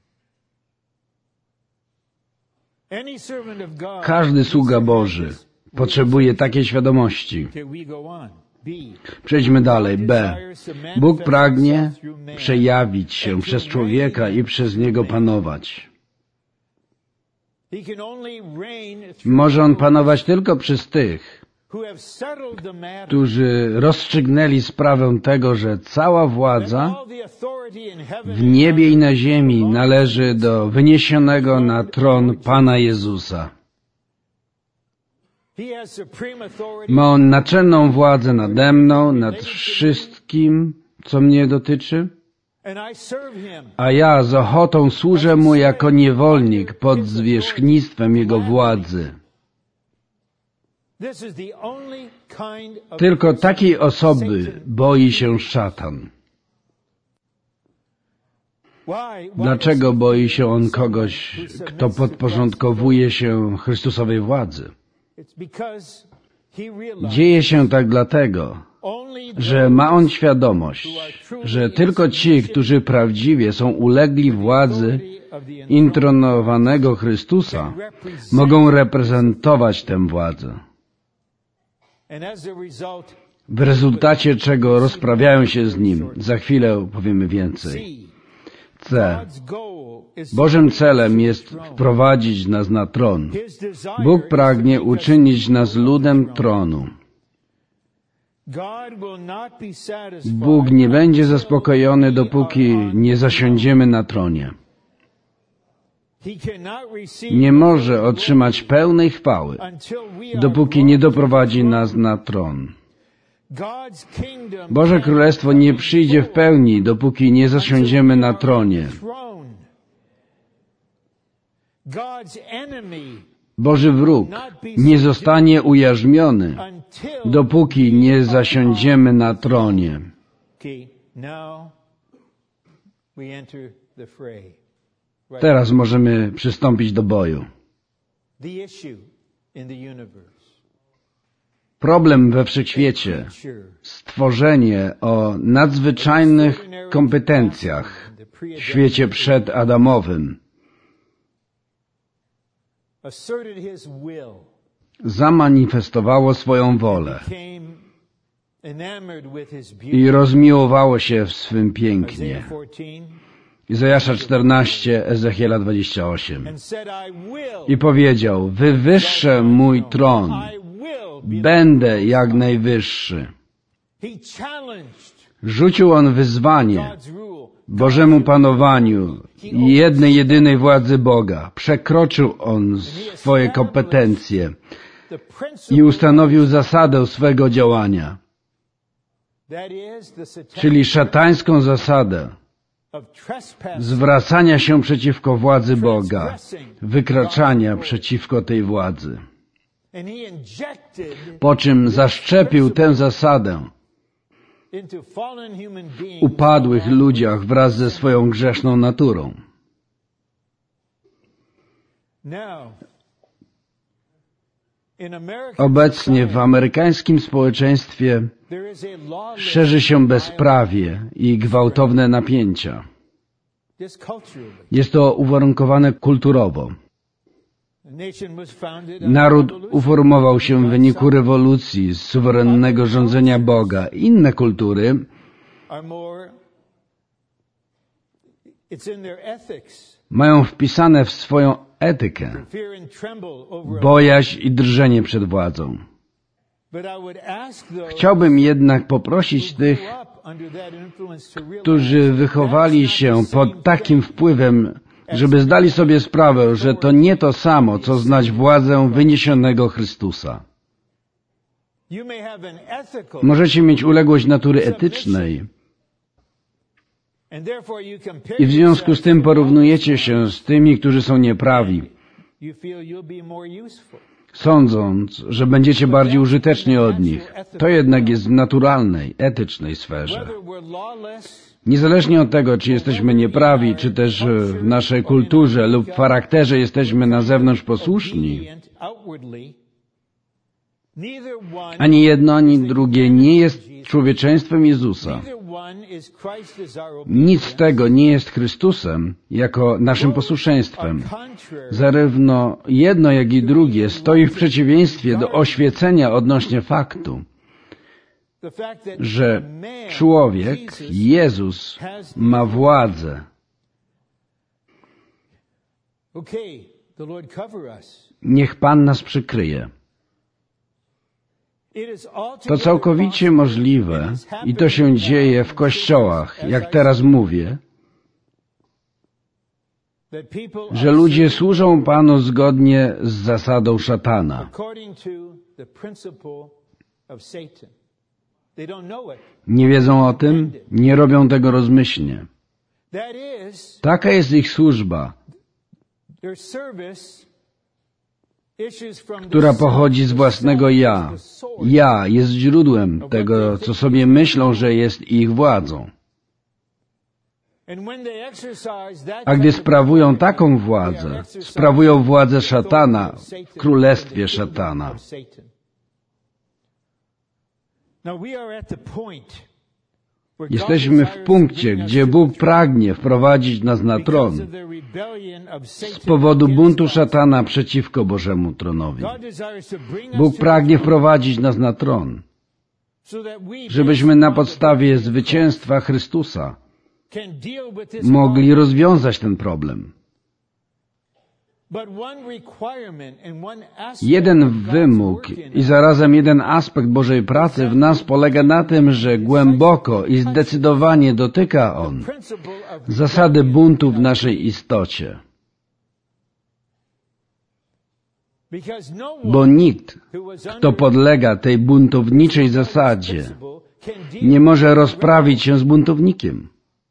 Każdy sługa Boży potrzebuje takiej świadomości. Przejdźmy dalej. B. Bóg pragnie przejawić się przez człowieka i przez niego panować. Może On panować tylko przez tych, którzy rozstrzygnęli sprawę tego, że cała władza w niebie i na ziemi należy do wyniesionego na tron Pana Jezusa. Ma On naczelną władzę nade mną, nad wszystkim, co mnie dotyczy, a ja z ochotą służę Mu jako niewolnik pod zwierzchnictwem Jego władzy. Tylko takiej osoby boi się szatan. Dlaczego boi się on kogoś, kto podporządkowuje się Chrystusowej władzy? Dzieje się tak dlatego, że ma on świadomość, że tylko ci, którzy prawdziwie są ulegli władzy intronowanego Chrystusa, mogą reprezentować tę władzę. W rezultacie czego rozprawiają się z Nim. Za chwilę powiemy więcej. C. Bożym celem jest wprowadzić nas na tron. Bóg pragnie uczynić nas ludem tronu. Bóg nie będzie zaspokojony, dopóki nie zasiądziemy na tronie. Nie może otrzymać pełnej chwały, dopóki nie doprowadzi nas na tron. Boże Królestwo nie przyjdzie w pełni, dopóki nie zasiądziemy na tronie. Boży wróg nie zostanie ujarzmiony, dopóki nie zasiądziemy na tronie. Teraz możemy przystąpić do boju. Problem we wszechświecie, stworzenie o nadzwyczajnych kompetencjach w świecie przedadamowym, zamanifestowało swoją wolę i rozmiłowało się w swym pięknie. Izajasza czternaście, Ezechiela dwadzieścia osiem. I powiedział, wywyższę mój tron, będę jak najwyższy. Rzucił on wyzwanie Bożemu panowaniu i jednej, jedynej władzy Boga. Przekroczył on swoje kompetencje i ustanowił zasadę swego działania, czyli szatańską zasadę zwracania się przeciwko władzy Boga, wykraczania przeciwko tej władzy. Po czym zaszczepił tę zasadę w upadłych ludziach wraz ze swoją grzeszną naturą. Obecnie w amerykańskim społeczeństwie szerzy się bezprawie i gwałtowne napięcia. Jest to uwarunkowane kulturowo. Naród uformował się w wyniku rewolucji z suwerennego rządzenia Boga. Inne kultury mają wpisane w swoją etykę bojaźń i drżenie przed władzą. Chciałbym jednak poprosić tych, którzy wychowali się pod takim wpływem, żeby zdali sobie sprawę, że to nie to samo, co znać władzę wyniesionego Chrystusa. Możecie mieć uległość natury etycznej i w związku z tym porównujecie się z tymi, którzy są nieprawi, sądząc, że będziecie bardziej użyteczni od nich. To jednak jest w naturalnej, etycznej sferze. Niezależnie od tego, czy jesteśmy nieprawi, czy też w naszej kulturze lub w charakterze jesteśmy na zewnątrz posłuszni, ani jedno, ani drugie nie jest człowieczeństwem Jezusa. Nic z tego nie jest Chrystusem jako naszym posłuszeństwem. Zarówno jedno, jak i drugie stoi w przeciwieństwie do oświecenia odnośnie faktu, że człowiek, Jezus, ma władzę. Niech Pan nas przykryje. To całkowicie możliwe i to się dzieje w kościołach, jak teraz mówię, że ludzie służą Panu zgodnie z zasadą szatana. Nie wiedzą o tym, nie robią tego rozmyślnie. Taka jest ich służba, która pochodzi z własnego ja. Ja jest źródłem tego, co sobie myślą, że jest ich władzą. A gdy sprawują taką władzę, sprawują władzę szatana w królestwie szatana. Jesteśmy w punkcie, gdzie Bóg pragnie wprowadzić nas na tron z powodu buntu szatana przeciwko Bożemu tronowi. Bóg pragnie wprowadzić nas na tron, żebyśmy na podstawie zwycięstwa Chrystusa mogli rozwiązać ten problem. Jeden wymóg i zarazem jeden aspekt Bożej pracy w nas polega na tym, że głęboko i zdecydowanie dotyka on zasady buntu w naszej istocie. Bo nikt, kto podlega tej buntowniczej zasadzie, nie może rozprawić się z buntownikiem.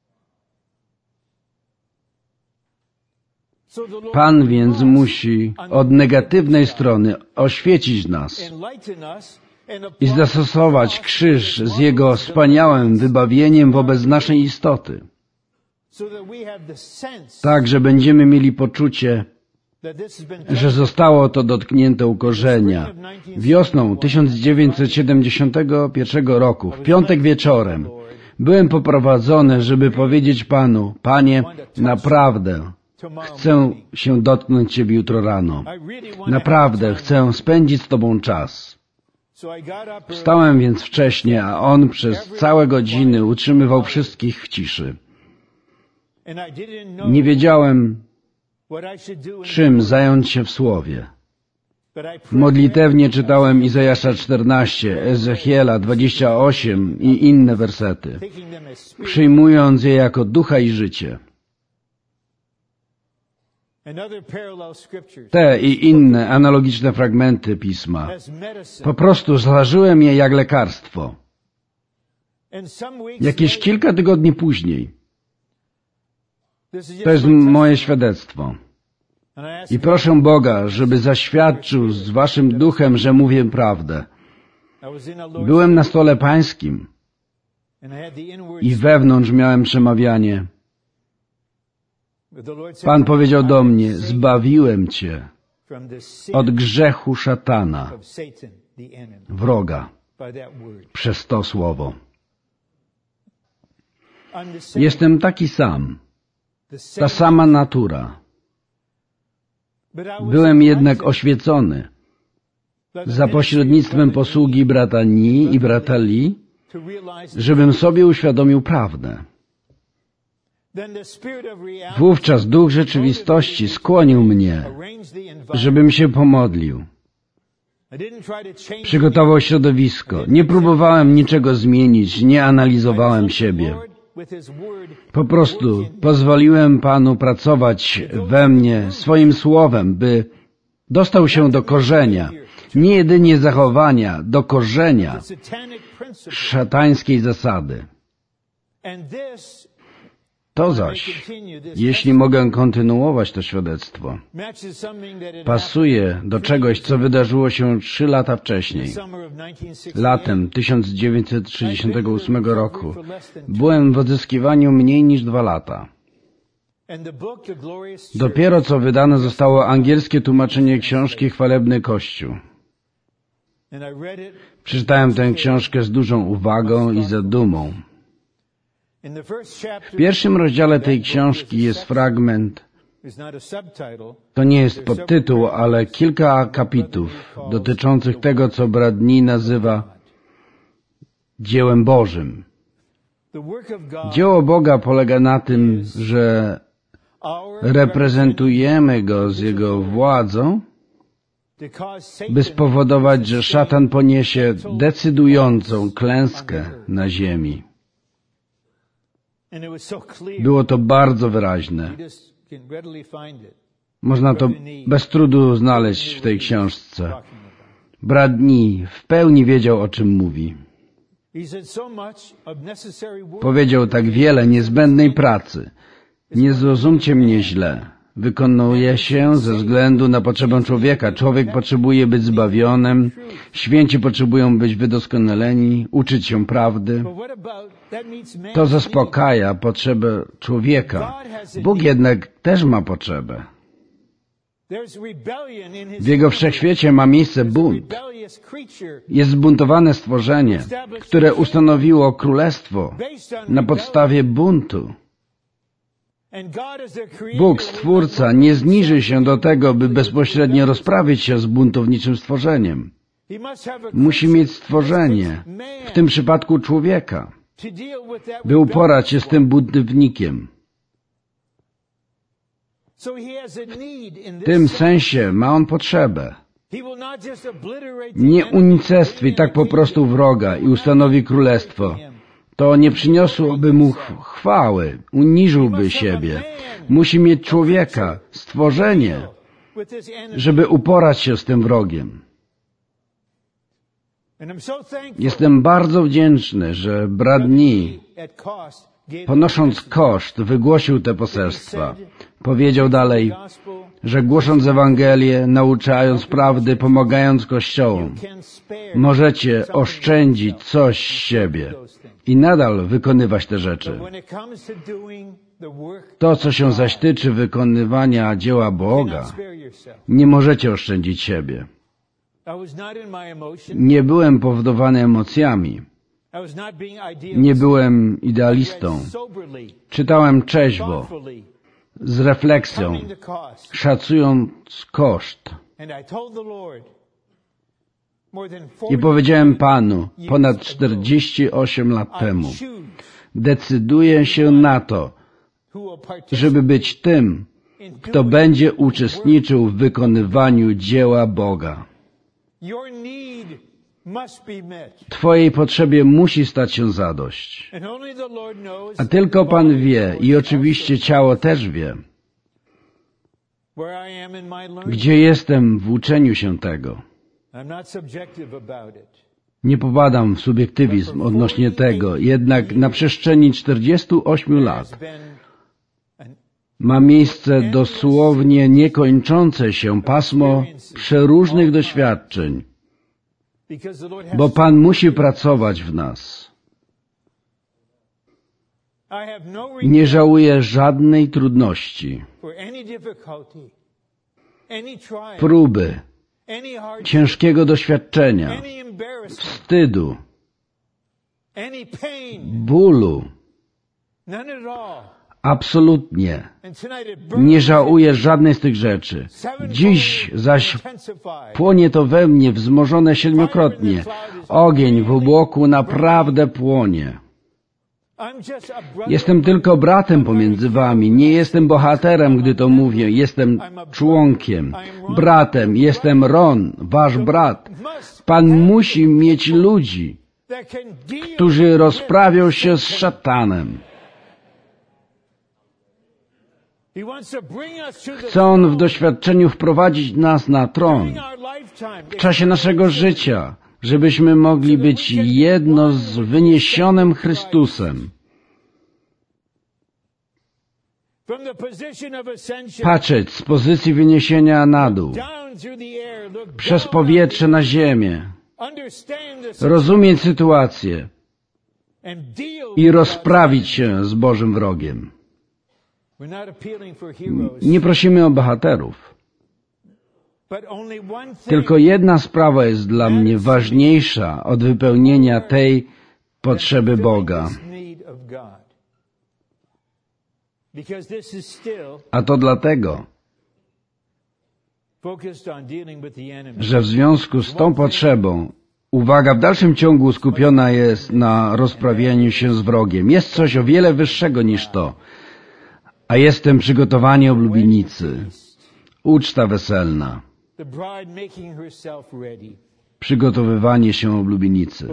Pan więc musi od negatywnej strony oświecić nas i zastosować krzyż z Jego wspaniałym wybawieniem wobec naszej istoty, tak, że będziemy mieli poczucie, że zostało to dotknięte u korzenia. Wiosną tysiąc dziewięćset siedemdziesiątego pierwszego roku, w piątek wieczorem, byłem poprowadzony, żeby powiedzieć Panu: Panie, naprawdę chcę się dotknąć Ciebie jutro rano. Naprawdę chcę spędzić z Tobą czas. Wstałem więc wcześnie, a on przez całe godziny utrzymywał wszystkich w ciszy. Nie wiedziałem, czym zająć się w Słowie. Modlitewnie czytałem Izajasza czternaście, Ezechiela dwadzieścia osiem i inne wersety, przyjmując je jako ducha i życie. Te i inne analogiczne fragmenty Pisma po prostu zażyłem je jak lekarstwo. Jakieś kilka tygodni później, to jest moje świadectwo, i proszę Boga, żeby zaświadczył z waszym duchem, że mówię prawdę. Byłem na stole pańskim i wewnątrz miałem przemawianie. Pan powiedział do mnie: zbawiłem cię od grzechu szatana, wroga, przez to słowo. Jestem taki sam, ta sama natura. Byłem jednak oświecony za pośrednictwem posługi brata Ni i brata Li, żebym sobie uświadomił prawdę. Wówczas Duch Rzeczywistości skłonił mnie, żebym się pomodlił. Przygotował środowisko. Nie próbowałem niczego zmienić, nie analizowałem siebie. Po prostu pozwoliłem Panu pracować we mnie swoim słowem, by dostał się do korzenia, nie jedynie zachowania, do korzenia szatańskiej zasady. To zaś, jeśli mogę kontynuować to świadectwo, pasuje do czegoś, co wydarzyło się trzy lata wcześniej. Latem tysiąc dziewięćset trzydziestego ósmego roku byłem w odzyskiwaniu mniej niż dwa lata. Dopiero co wydane zostało angielskie tłumaczenie książki Chwalebny Kościół. Przeczytałem tę książkę z dużą uwagą i zadumą. W pierwszym rozdziale tej książki jest fragment, to nie jest podtytuł, ale kilka akapitów dotyczących tego, co brat Ni nazywa dziełem Bożym. Dzieło Boga polega na tym, że reprezentujemy Go z Jego władzą by spowodować, że szatan poniesie decydującą klęskę na ziemi. Było to bardzo wyraźne. Można to bez trudu znaleźć w tej książce. Brat Nee w pełni wiedział, o czym mówi. Powiedział tak wiele niezbędnej pracy. Nie zrozumcie mnie źle. Wykonuje się ze względu na potrzebę człowieka. Człowiek potrzebuje być zbawionym, święci potrzebują być wydoskonaleni, uczyć się prawdy. To zaspokaja potrzebę człowieka. Bóg jednak też ma potrzebę. W Jego wszechświecie ma miejsce bunt. Jest zbuntowane stworzenie, które ustanowiło królestwo na podstawie buntu. Bóg, Stwórca, nie zniży się do tego, by bezpośrednio rozprawić się z buntowniczym stworzeniem. Musi mieć stworzenie, w tym przypadku człowieka, by uporać się z tym buntownikiem. W tym sensie ma on potrzebę. Nie unicestwi tak po prostu wroga i ustanowi królestwo. To nie przyniosłoby mu chwały, uniżyłby siebie. Musi mieć człowieka, stworzenie, żeby uporać się z tym wrogiem. Jestem bardzo wdzięczny, że brat Nee, ponosząc koszt, wygłosił te poselstwa. Powiedział dalej, że głosząc Ewangelię, nauczając prawdy, pomagając Kościołom, możecie oszczędzić coś z siebie i nadal wykonywać te rzeczy. To, co się zaś tyczy wykonywania dzieła Boga, nie możecie oszczędzić siebie. Nie byłem powodowany emocjami. Nie byłem idealistą. Czytałem trzeźwo, z refleksją, szacując koszt. I powiedziałem Panu ponad czterdzieści osiem lat temu, decyduję się na to, żeby być tym, kto będzie uczestniczył w wykonywaniu dzieła Boga. Twojej potrzebie musi stać się zadość. A tylko Pan wie i oczywiście ciało też wie, gdzie jestem w uczeniu się tego. Nie popadam w subiektywizm odnośnie tego, jednak na przestrzeni czterdziestu ośmiu lat ma miejsce dosłownie niekończące się pasmo przeróżnych doświadczeń, bo Pan musi pracować w nas. Nie żałuję żadnej trudności, próby, ciężkiego doświadczenia, wstydu, bólu. Absolutnie. Nie żałuję żadnej z tych rzeczy. Dziś zaś płonie to we mnie wzmożone siedmiokrotnie. Ogień w obłoku naprawdę płonie. Jestem tylko bratem pomiędzy wami. Nie jestem bohaterem, gdy to mówię. Jestem członkiem, bratem. Jestem Ron, wasz brat. Pan musi mieć ludzi, którzy rozprawią się z szatanem. Chce On w doświadczeniu wprowadzić nas na tron w czasie naszego życia, żebyśmy mogli być jedno z wyniesionym Chrystusem. Patrzeć z pozycji wyniesienia na dół, przez powietrze na ziemię, rozumieć sytuację i rozprawić się z Bożym wrogiem. Nie prosimy o bohaterów. Tylko jedna sprawa jest dla mnie ważniejsza od wypełnienia tej potrzeby Boga. A to dlatego, że w związku z tą potrzebą uwaga w dalszym ciągu skupiona jest na rozprawianiu się z wrogiem. Jest coś o wiele wyższego niż to. A jestem przygotowani oblubienicy. Uczta weselna. Przygotowywanie się oblubienicy.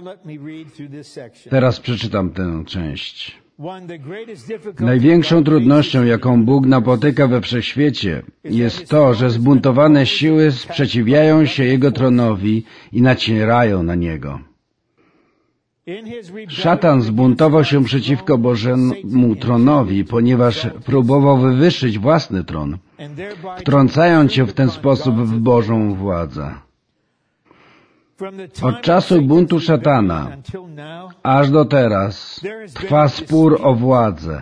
Teraz przeczytam tę część. Największą trudnością, jaką Bóg napotyka we wszechświecie, jest to, że zbuntowane siły sprzeciwiają się Jego tronowi i nacierają na Niego. Szatan zbuntował się przeciwko Bożemu tronowi, ponieważ próbował wywyższyć własny tron, wtrącając się w ten sposób w Bożą władzę. Od czasu buntu szatana aż do teraz trwa spór o władzę.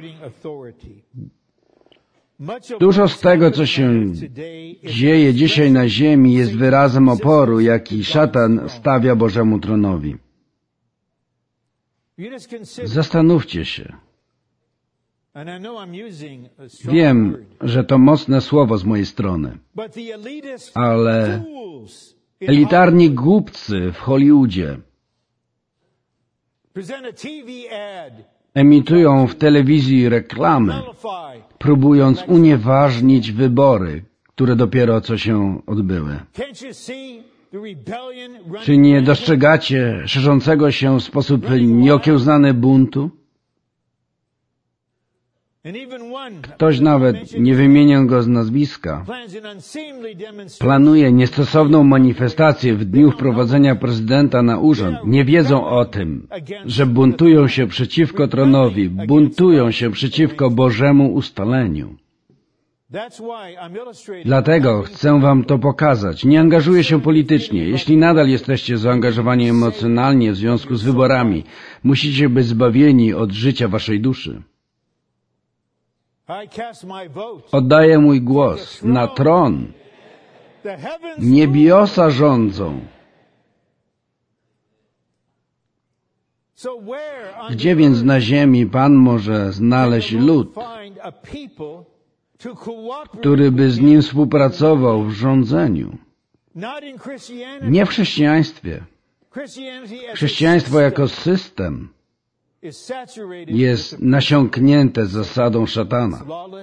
Dużo z tego, co się dzieje dzisiaj na ziemi, jest wyrazem oporu, jaki szatan stawia Bożemu tronowi. Zastanówcie się. Wiem, że to mocne słowo z mojej strony, ale elitarni głupcy w Hollywoodzie emitują w telewizji reklamy, próbując unieważnić wybory, które dopiero co się odbyły. Czy nie dostrzegacie szerzącego się w sposób nieokiełznany buntu? Ktoś, nawet nie wymienię go z nazwiska, planuje niestosowną manifestację w dniu wprowadzenia prezydenta na urząd. Nie wiedzą o tym, że buntują się przeciwko tronowi, buntują się przeciwko Bożemu ustaleniu. Dlatego chcę wam to pokazać. Nie angażuję się politycznie. Jeśli nadal jesteście zaangażowani emocjonalnie w związku z wyborami, musicie być zbawieni od życia waszej duszy. Oddaję mój głos na tron. Niebiosa rządzą. Gdzie więc na ziemi Pan może znaleźć lud, który by z Nim współpracował w rządzeniu? Nie w chrześcijaństwie. Chrześcijaństwo jako system jest nasiąknięte zasadą szatana.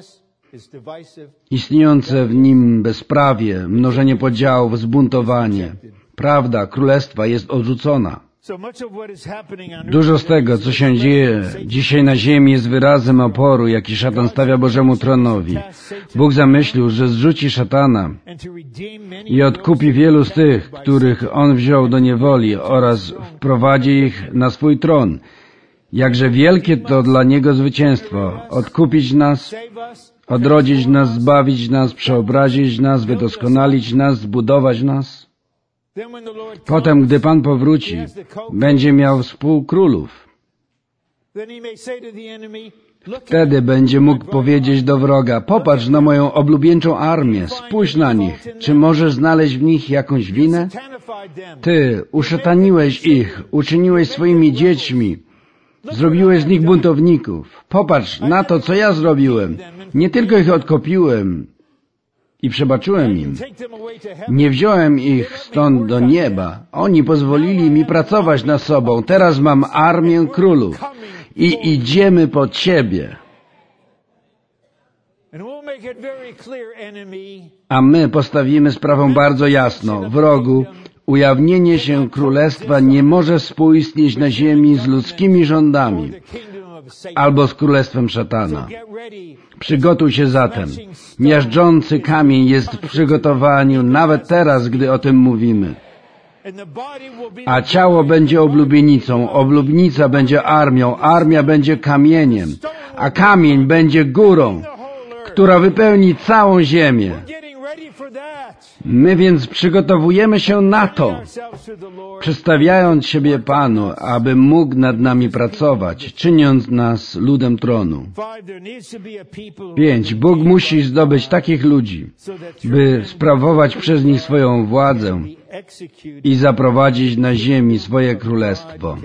Istniejące w nim bezprawie, mnożenie podziałów, zbuntowanie. Prawda królestwa jest odrzucona. Dużo z tego, co się dzieje dzisiaj na ziemi, jest wyrazem oporu, jaki szatan stawia Bożemu tronowi. Bóg zamyślił, że zrzuci szatana i odkupi wielu z tych, których On wziął do niewoli, oraz wprowadzi ich na swój tron. Jakże wielkie to dla Niego zwycięstwo. Odkupić nas, odrodzić nas, zbawić nas, przeobrazić nas, wydoskonalić nas, zbudować nas. Potem, gdy Pan powróci, będzie miał współkrólów. Wtedy będzie mógł powiedzieć do wroga: popatrz na moją oblubieńczą armię, spójrz na nich. Czy możesz znaleźć w nich jakąś winę? Ty uszataniłeś ich, uczyniłeś swoimi dziećmi, zrobiłeś z nich buntowników. Popatrz na to, co ja zrobiłem. Nie tylko ich odkupiłem i przebaczyłem im. Nie wziąłem ich stąd do nieba. Oni pozwolili mi pracować nad sobą. Teraz mam armię królów i idziemy po Ciebie. A my postawimy sprawę bardzo jasno. Wrogu, ujawnienie się królestwa nie może współistnieć na ziemi z ludzkimi rządami albo z królestwem szatana. Przygotuj się zatem. Miażdżący kamień jest w przygotowaniu nawet teraz, gdy o tym mówimy. A ciało będzie oblubienicą, oblubienica będzie armią, armia będzie kamieniem, a kamień będzie górą, która wypełni całą ziemię. My więc przygotowujemy się na to, przedstawiając siebie Panu, aby mógł nad nami pracować, czyniąc nas ludem tronu. Pięć. Bóg musi zdobyć takich ludzi, by sprawować przez nich swoją władzę i zaprowadzić na ziemi swoje królestwo.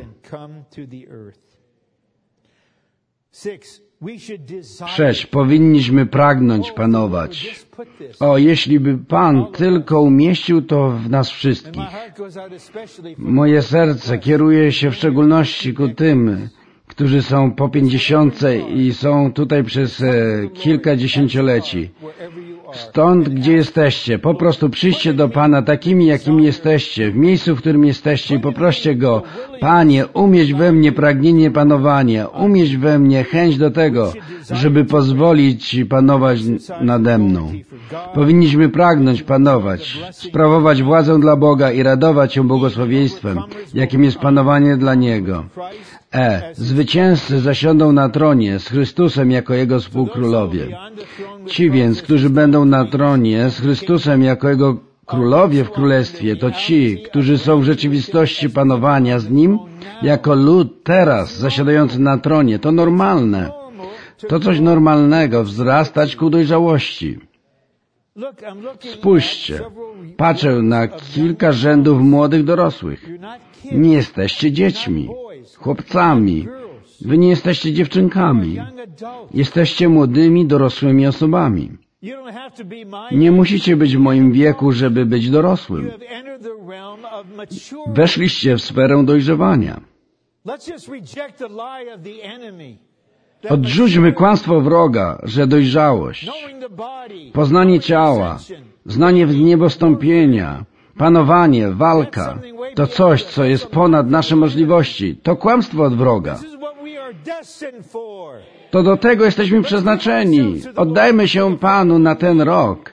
Sześć. Powinniśmy pragnąć panować. O, jeśli by Pan tylko umieścił to w nas wszystkich. Moje serce kieruje się w szczególności ku tym, którzy są po pięćdziesiątce i są tutaj przez e, kilka dziesięcioleci. Stąd, gdzie jesteście, po prostu przyjdźcie do Pana takimi, jakimi jesteście, w miejscu, w którym jesteście i poproście Go: Panie, umieść we mnie pragnienie panowania, umieść we mnie chęć do tego, żeby pozwolić Ci panować nade mną. Powinniśmy pragnąć panować, sprawować władzę dla Boga i radować się błogosławieństwem, jakim jest panowanie dla Niego. E. Zwycięzcy zasiądą na tronie z Chrystusem jako Jego współkrólowie. Ci więc, którzy będą na tronie z Chrystusem jako Jego królowie w królestwie, to ci, którzy są w rzeczywistości panowania z Nim jako lud teraz zasiadający na tronie. To normalne. To coś normalnego, wzrastać ku dojrzałości. Spójrzcie, patrzę na kilka rzędów młodych dorosłych. Nie jesteście dziećmi, chłopcami. Wy nie jesteście dziewczynkami. Jesteście młodymi, dorosłymi osobami. Nie musicie być w moim wieku, żeby być dorosłym. Weszliście w sferę dojrzewania. Odrzućmy kłamstwo wroga, że dojrzałość, poznanie ciała, znanie niebostąpienia, panowanie, walka, to coś, co jest ponad nasze możliwości. To kłamstwo od wroga. To do tego jesteśmy przeznaczeni. Oddajmy się Panu na ten rok.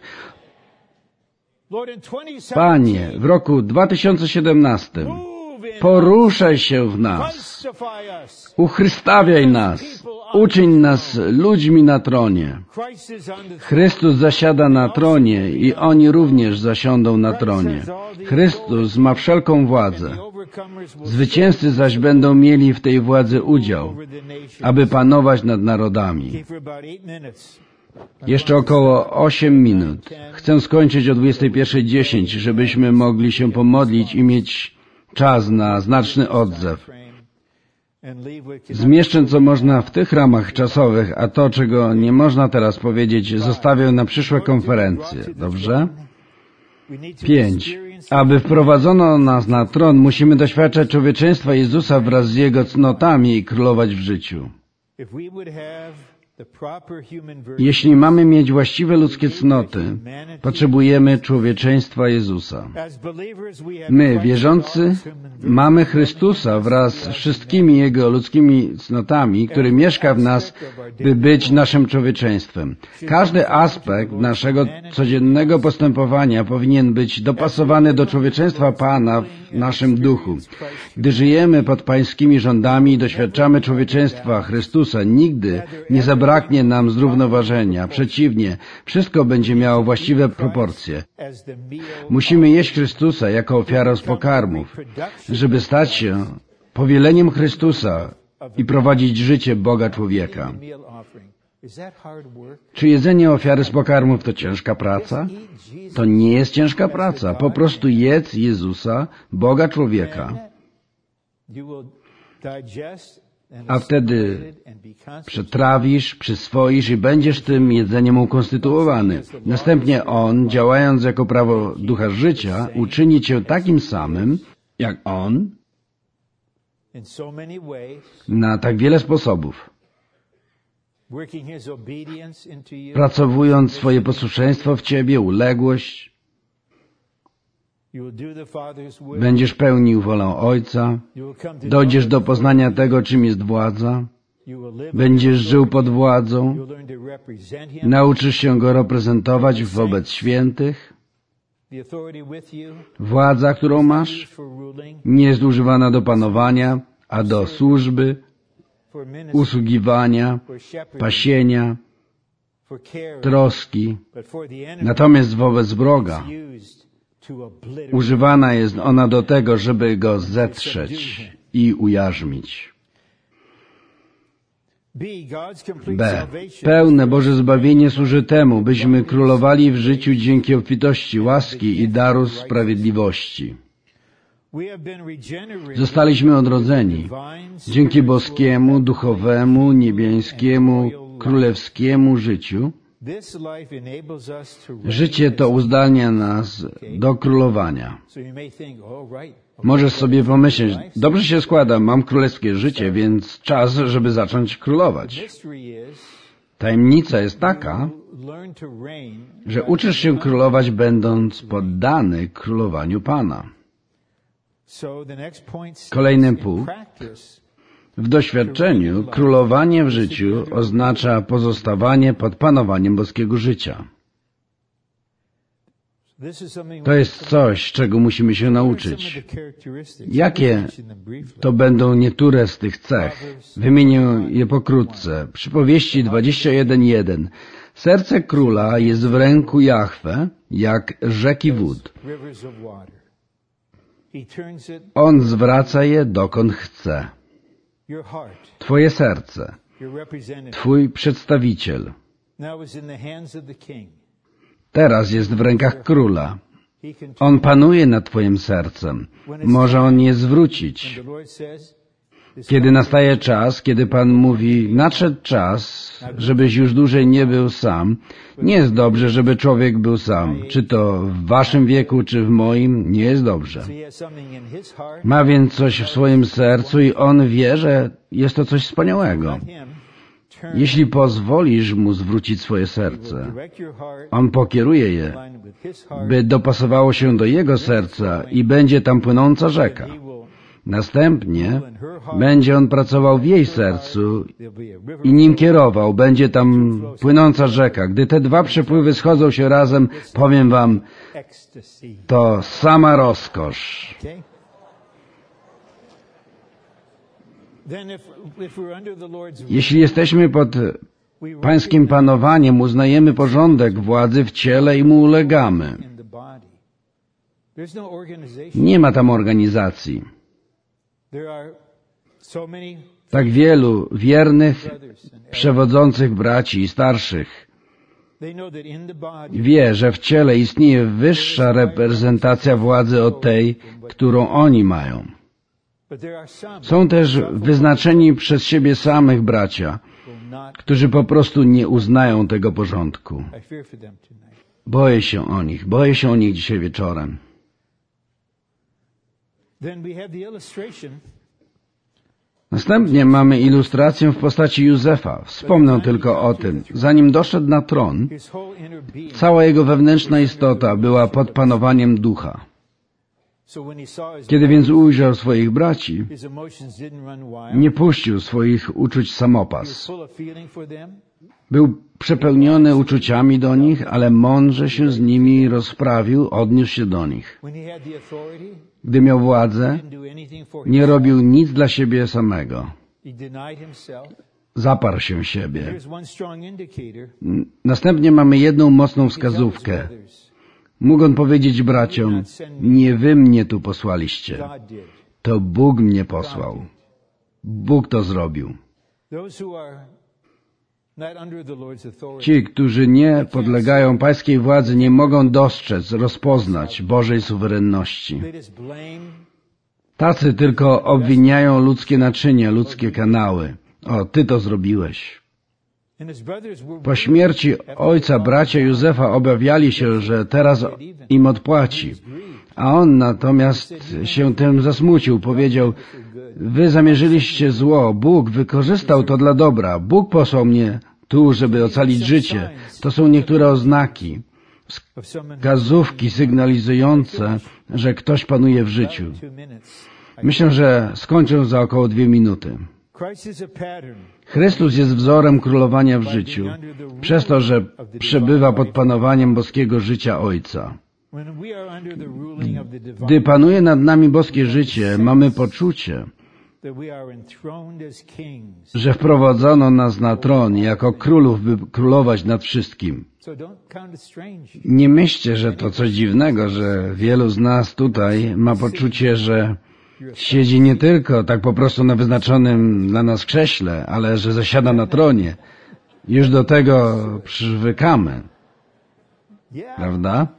Panie, w roku dwa tysiące siedemnastym poruszaj się w nas. Uchrystawiaj nas. Uczyń nas ludźmi na tronie. Chrystus zasiada na tronie i oni również zasiądą na tronie. Chrystus ma wszelką władzę. Zwycięzcy zaś będą mieli w tej władzy udział, aby panować nad narodami. Jeszcze około osiem minut. Chcę skończyć o dwudziestej pierwszej dziesięć, żebyśmy mogli się pomodlić i mieć czas na znaczny odzew. Zmieszczę, co można w tych ramach czasowych, a to, czego nie można teraz powiedzieć, zostawię na przyszłe konferencje. Dobrze? Pięć. Aby wprowadzono nas na tron, musimy doświadczać człowieczeństwa Jezusa wraz z Jego cnotami i królować w życiu. Jeśli mamy mieć właściwe ludzkie cnoty, potrzebujemy człowieczeństwa Jezusa. My, wierzący, mamy Chrystusa wraz z wszystkimi Jego ludzkimi cnotami, który mieszka w nas, by być naszym człowieczeństwem. Każdy aspekt naszego codziennego postępowania powinien być dopasowany do człowieczeństwa Pana w naszym duchu. Gdy żyjemy pod Pańskimi rządami i doświadczamy człowieczeństwa Chrystusa, nigdy nie zabraknie nam zrównoważenia. Przeciwnie, wszystko będzie miało właściwe proporcje. Musimy jeść Chrystusa jako ofiarę z pokarmów, żeby stać się powieleniem Chrystusa i prowadzić życie Boga człowieka. Czy jedzenie ofiary z pokarmów to ciężka praca? To nie jest ciężka praca. Po prostu jedz Jezusa, Boga człowieka. A wtedy przetrawisz, przyswoisz i będziesz tym jedzeniem ukonstytuowany. Następnie On, działając jako prawo ducha życia, uczyni cię takim samym, jak On, na tak wiele sposobów. Pracowując swoje posłuszeństwo w ciebie, uległość, będziesz pełnił wolę Ojca, dojdziesz do poznania tego, czym jest władza, będziesz żył pod władzą, nauczysz się Go reprezentować wobec świętych. Władza, którą masz, nie jest używana do panowania, a do służby, usługiwania, pasienia, troski. Natomiast wobec wroga używana jest ona do tego, żeby go zetrzeć i ujarzmić. B. Pełne Boże zbawienie służy temu, byśmy królowali w życiu dzięki obfitości łaski i daru sprawiedliwości. Zostaliśmy odrodzeni dzięki boskiemu, duchowemu, niebieskiemu, królewskiemu życiu. Życie to uzdalnia nas do królowania. Możesz sobie pomyśleć, dobrze się składa, mam królewskie życie, więc czas, żeby zacząć królować. Tajemnica jest taka, że uczysz się królować, będąc poddany królowaniu Pana. Kolejny punkt. W doświadczeniu królowanie w życiu oznacza pozostawanie pod panowaniem boskiego życia. To jest coś, czego musimy się nauczyć. Jakie to będą niektóre z tych cech? Wymienię je pokrótce. Przypowieści dwadzieścia jeden jeden. Serce króla jest w ręku Jahwe, jak rzeki wód. On zwraca je dokąd chce. Twoje serce, Twój przedstawiciel, teraz jest w rękach króla. On panuje nad Twoim sercem. Może on je zwrócić. Kiedy nastaje czas, kiedy Pan mówi, nadszedł czas, żebyś już dłużej nie był sam, nie jest dobrze, żeby człowiek był sam. Czy to w waszym wieku, czy w moim, nie jest dobrze. Ma więc coś w swoim sercu i on wie, że jest to coś wspaniałego. Jeśli pozwolisz mu zwrócić swoje serce, on pokieruje je, by dopasowało się do jego serca i będzie tam płynąca rzeka. Następnie będzie on pracował w jej sercu i nim kierował, będzie tam płynąca rzeka. Gdy te dwa przepływy schodzą się razem, powiem wam, to sama rozkosz. Jeśli jesteśmy pod Pańskim panowaniem, uznajemy porządek władzy w ciele i mu ulegamy. Nie ma tam organizacji. Tak wielu wiernych, przewodzących braci i starszych wie, że w ciele istnieje wyższa reprezentacja władzy od tej, którą oni mają. Są też wyznaczeni przez siebie samych bracia, którzy po prostu nie uznają tego porządku. Boję się o nich, boję się o nich dzisiaj wieczorem. Następnie mamy ilustrację w postaci Józefa. Wspomnę tylko o tym. Zanim doszedł na tron, cała jego wewnętrzna istota była pod panowaniem ducha. Kiedy więc ujrzał swoich braci, nie puścił swoich uczuć samopas. Był przepełniony uczuciami do nich, ale mądrze się z nimi rozprawił, odniósł się do nich. Gdy miał władzę, nie robił nic dla siebie samego. Zaparł się siebie. Następnie mamy jedną mocną wskazówkę. Mógł on powiedzieć braciom, nie wy mnie tu posłaliście, to Bóg mnie posłał. Bóg to zrobił. Ci, którzy nie podlegają pańskiej władzy, nie mogą dostrzec, rozpoznać Bożej suwerenności. Tacy tylko obwiniają ludzkie naczynia, ludzkie kanały. O, ty to zrobiłeś. Po śmierci ojca bracia Józefa obawiali się, że teraz im odpłaci. A on natomiast się tym zasmucił. Powiedział, wy zamierzyliście zło, Bóg wykorzystał to dla dobra. Bóg posłał mnie tu, żeby ocalić życie. To są niektóre oznaki, wskazówki sygnalizujące, że ktoś panuje w życiu. Myślę, że skończę za około dwie minuty. Chrystus jest wzorem królowania w życiu, przez to, że przebywa pod panowaniem boskiego życia Ojca. Gdy panuje nad nami boskie życie, mamy poczucie, że wprowadzono nas na tron jako królów, by królować nad wszystkim. Nie myślcie, że to coś dziwnego, że wielu z nas tutaj ma poczucie, że siedzi nie tylko tak po prostu na wyznaczonym dla nas krześle, ale że zasiada na tronie. Już do tego przywykamy. Prawda?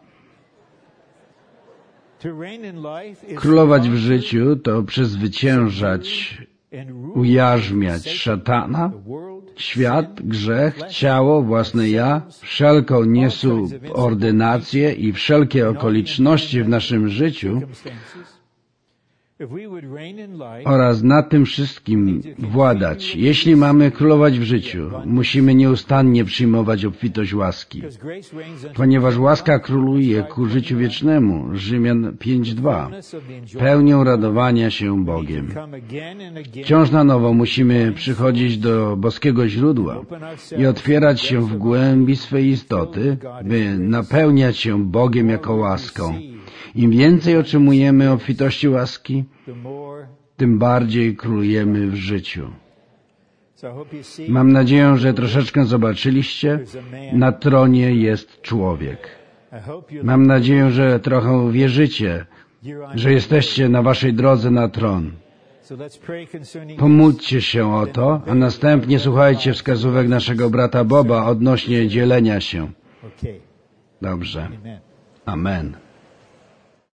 Królować w życiu to przezwyciężać, ujarzmiać szatana, świat, grzech, ciało, własne ja, wszelką niesubordynację i wszelkie okoliczności w naszym życiu, oraz nad tym wszystkim władać. Jeśli mamy królować w życiu, musimy nieustannie przyjmować obfitość łaski. Ponieważ łaska króluje ku życiu wiecznemu, Rzymian pięć dwa, pełnią radowania się Bogiem. Wciąż na nowo musimy przychodzić do boskiego źródła i otwierać się w głębi swej istoty, by napełniać się Bogiem jako łaską. Im więcej otrzymujemy obfitości łaski, tym bardziej królujemy w życiu. Mam nadzieję, że troszeczkę zobaczyliście, na tronie jest człowiek. Mam nadzieję, że trochę wierzycie, że jesteście na waszej drodze na tron. Pomódlcie się o to, a następnie słuchajcie wskazówek naszego brata Boba odnośnie dzielenia się. Dobrze. Amen.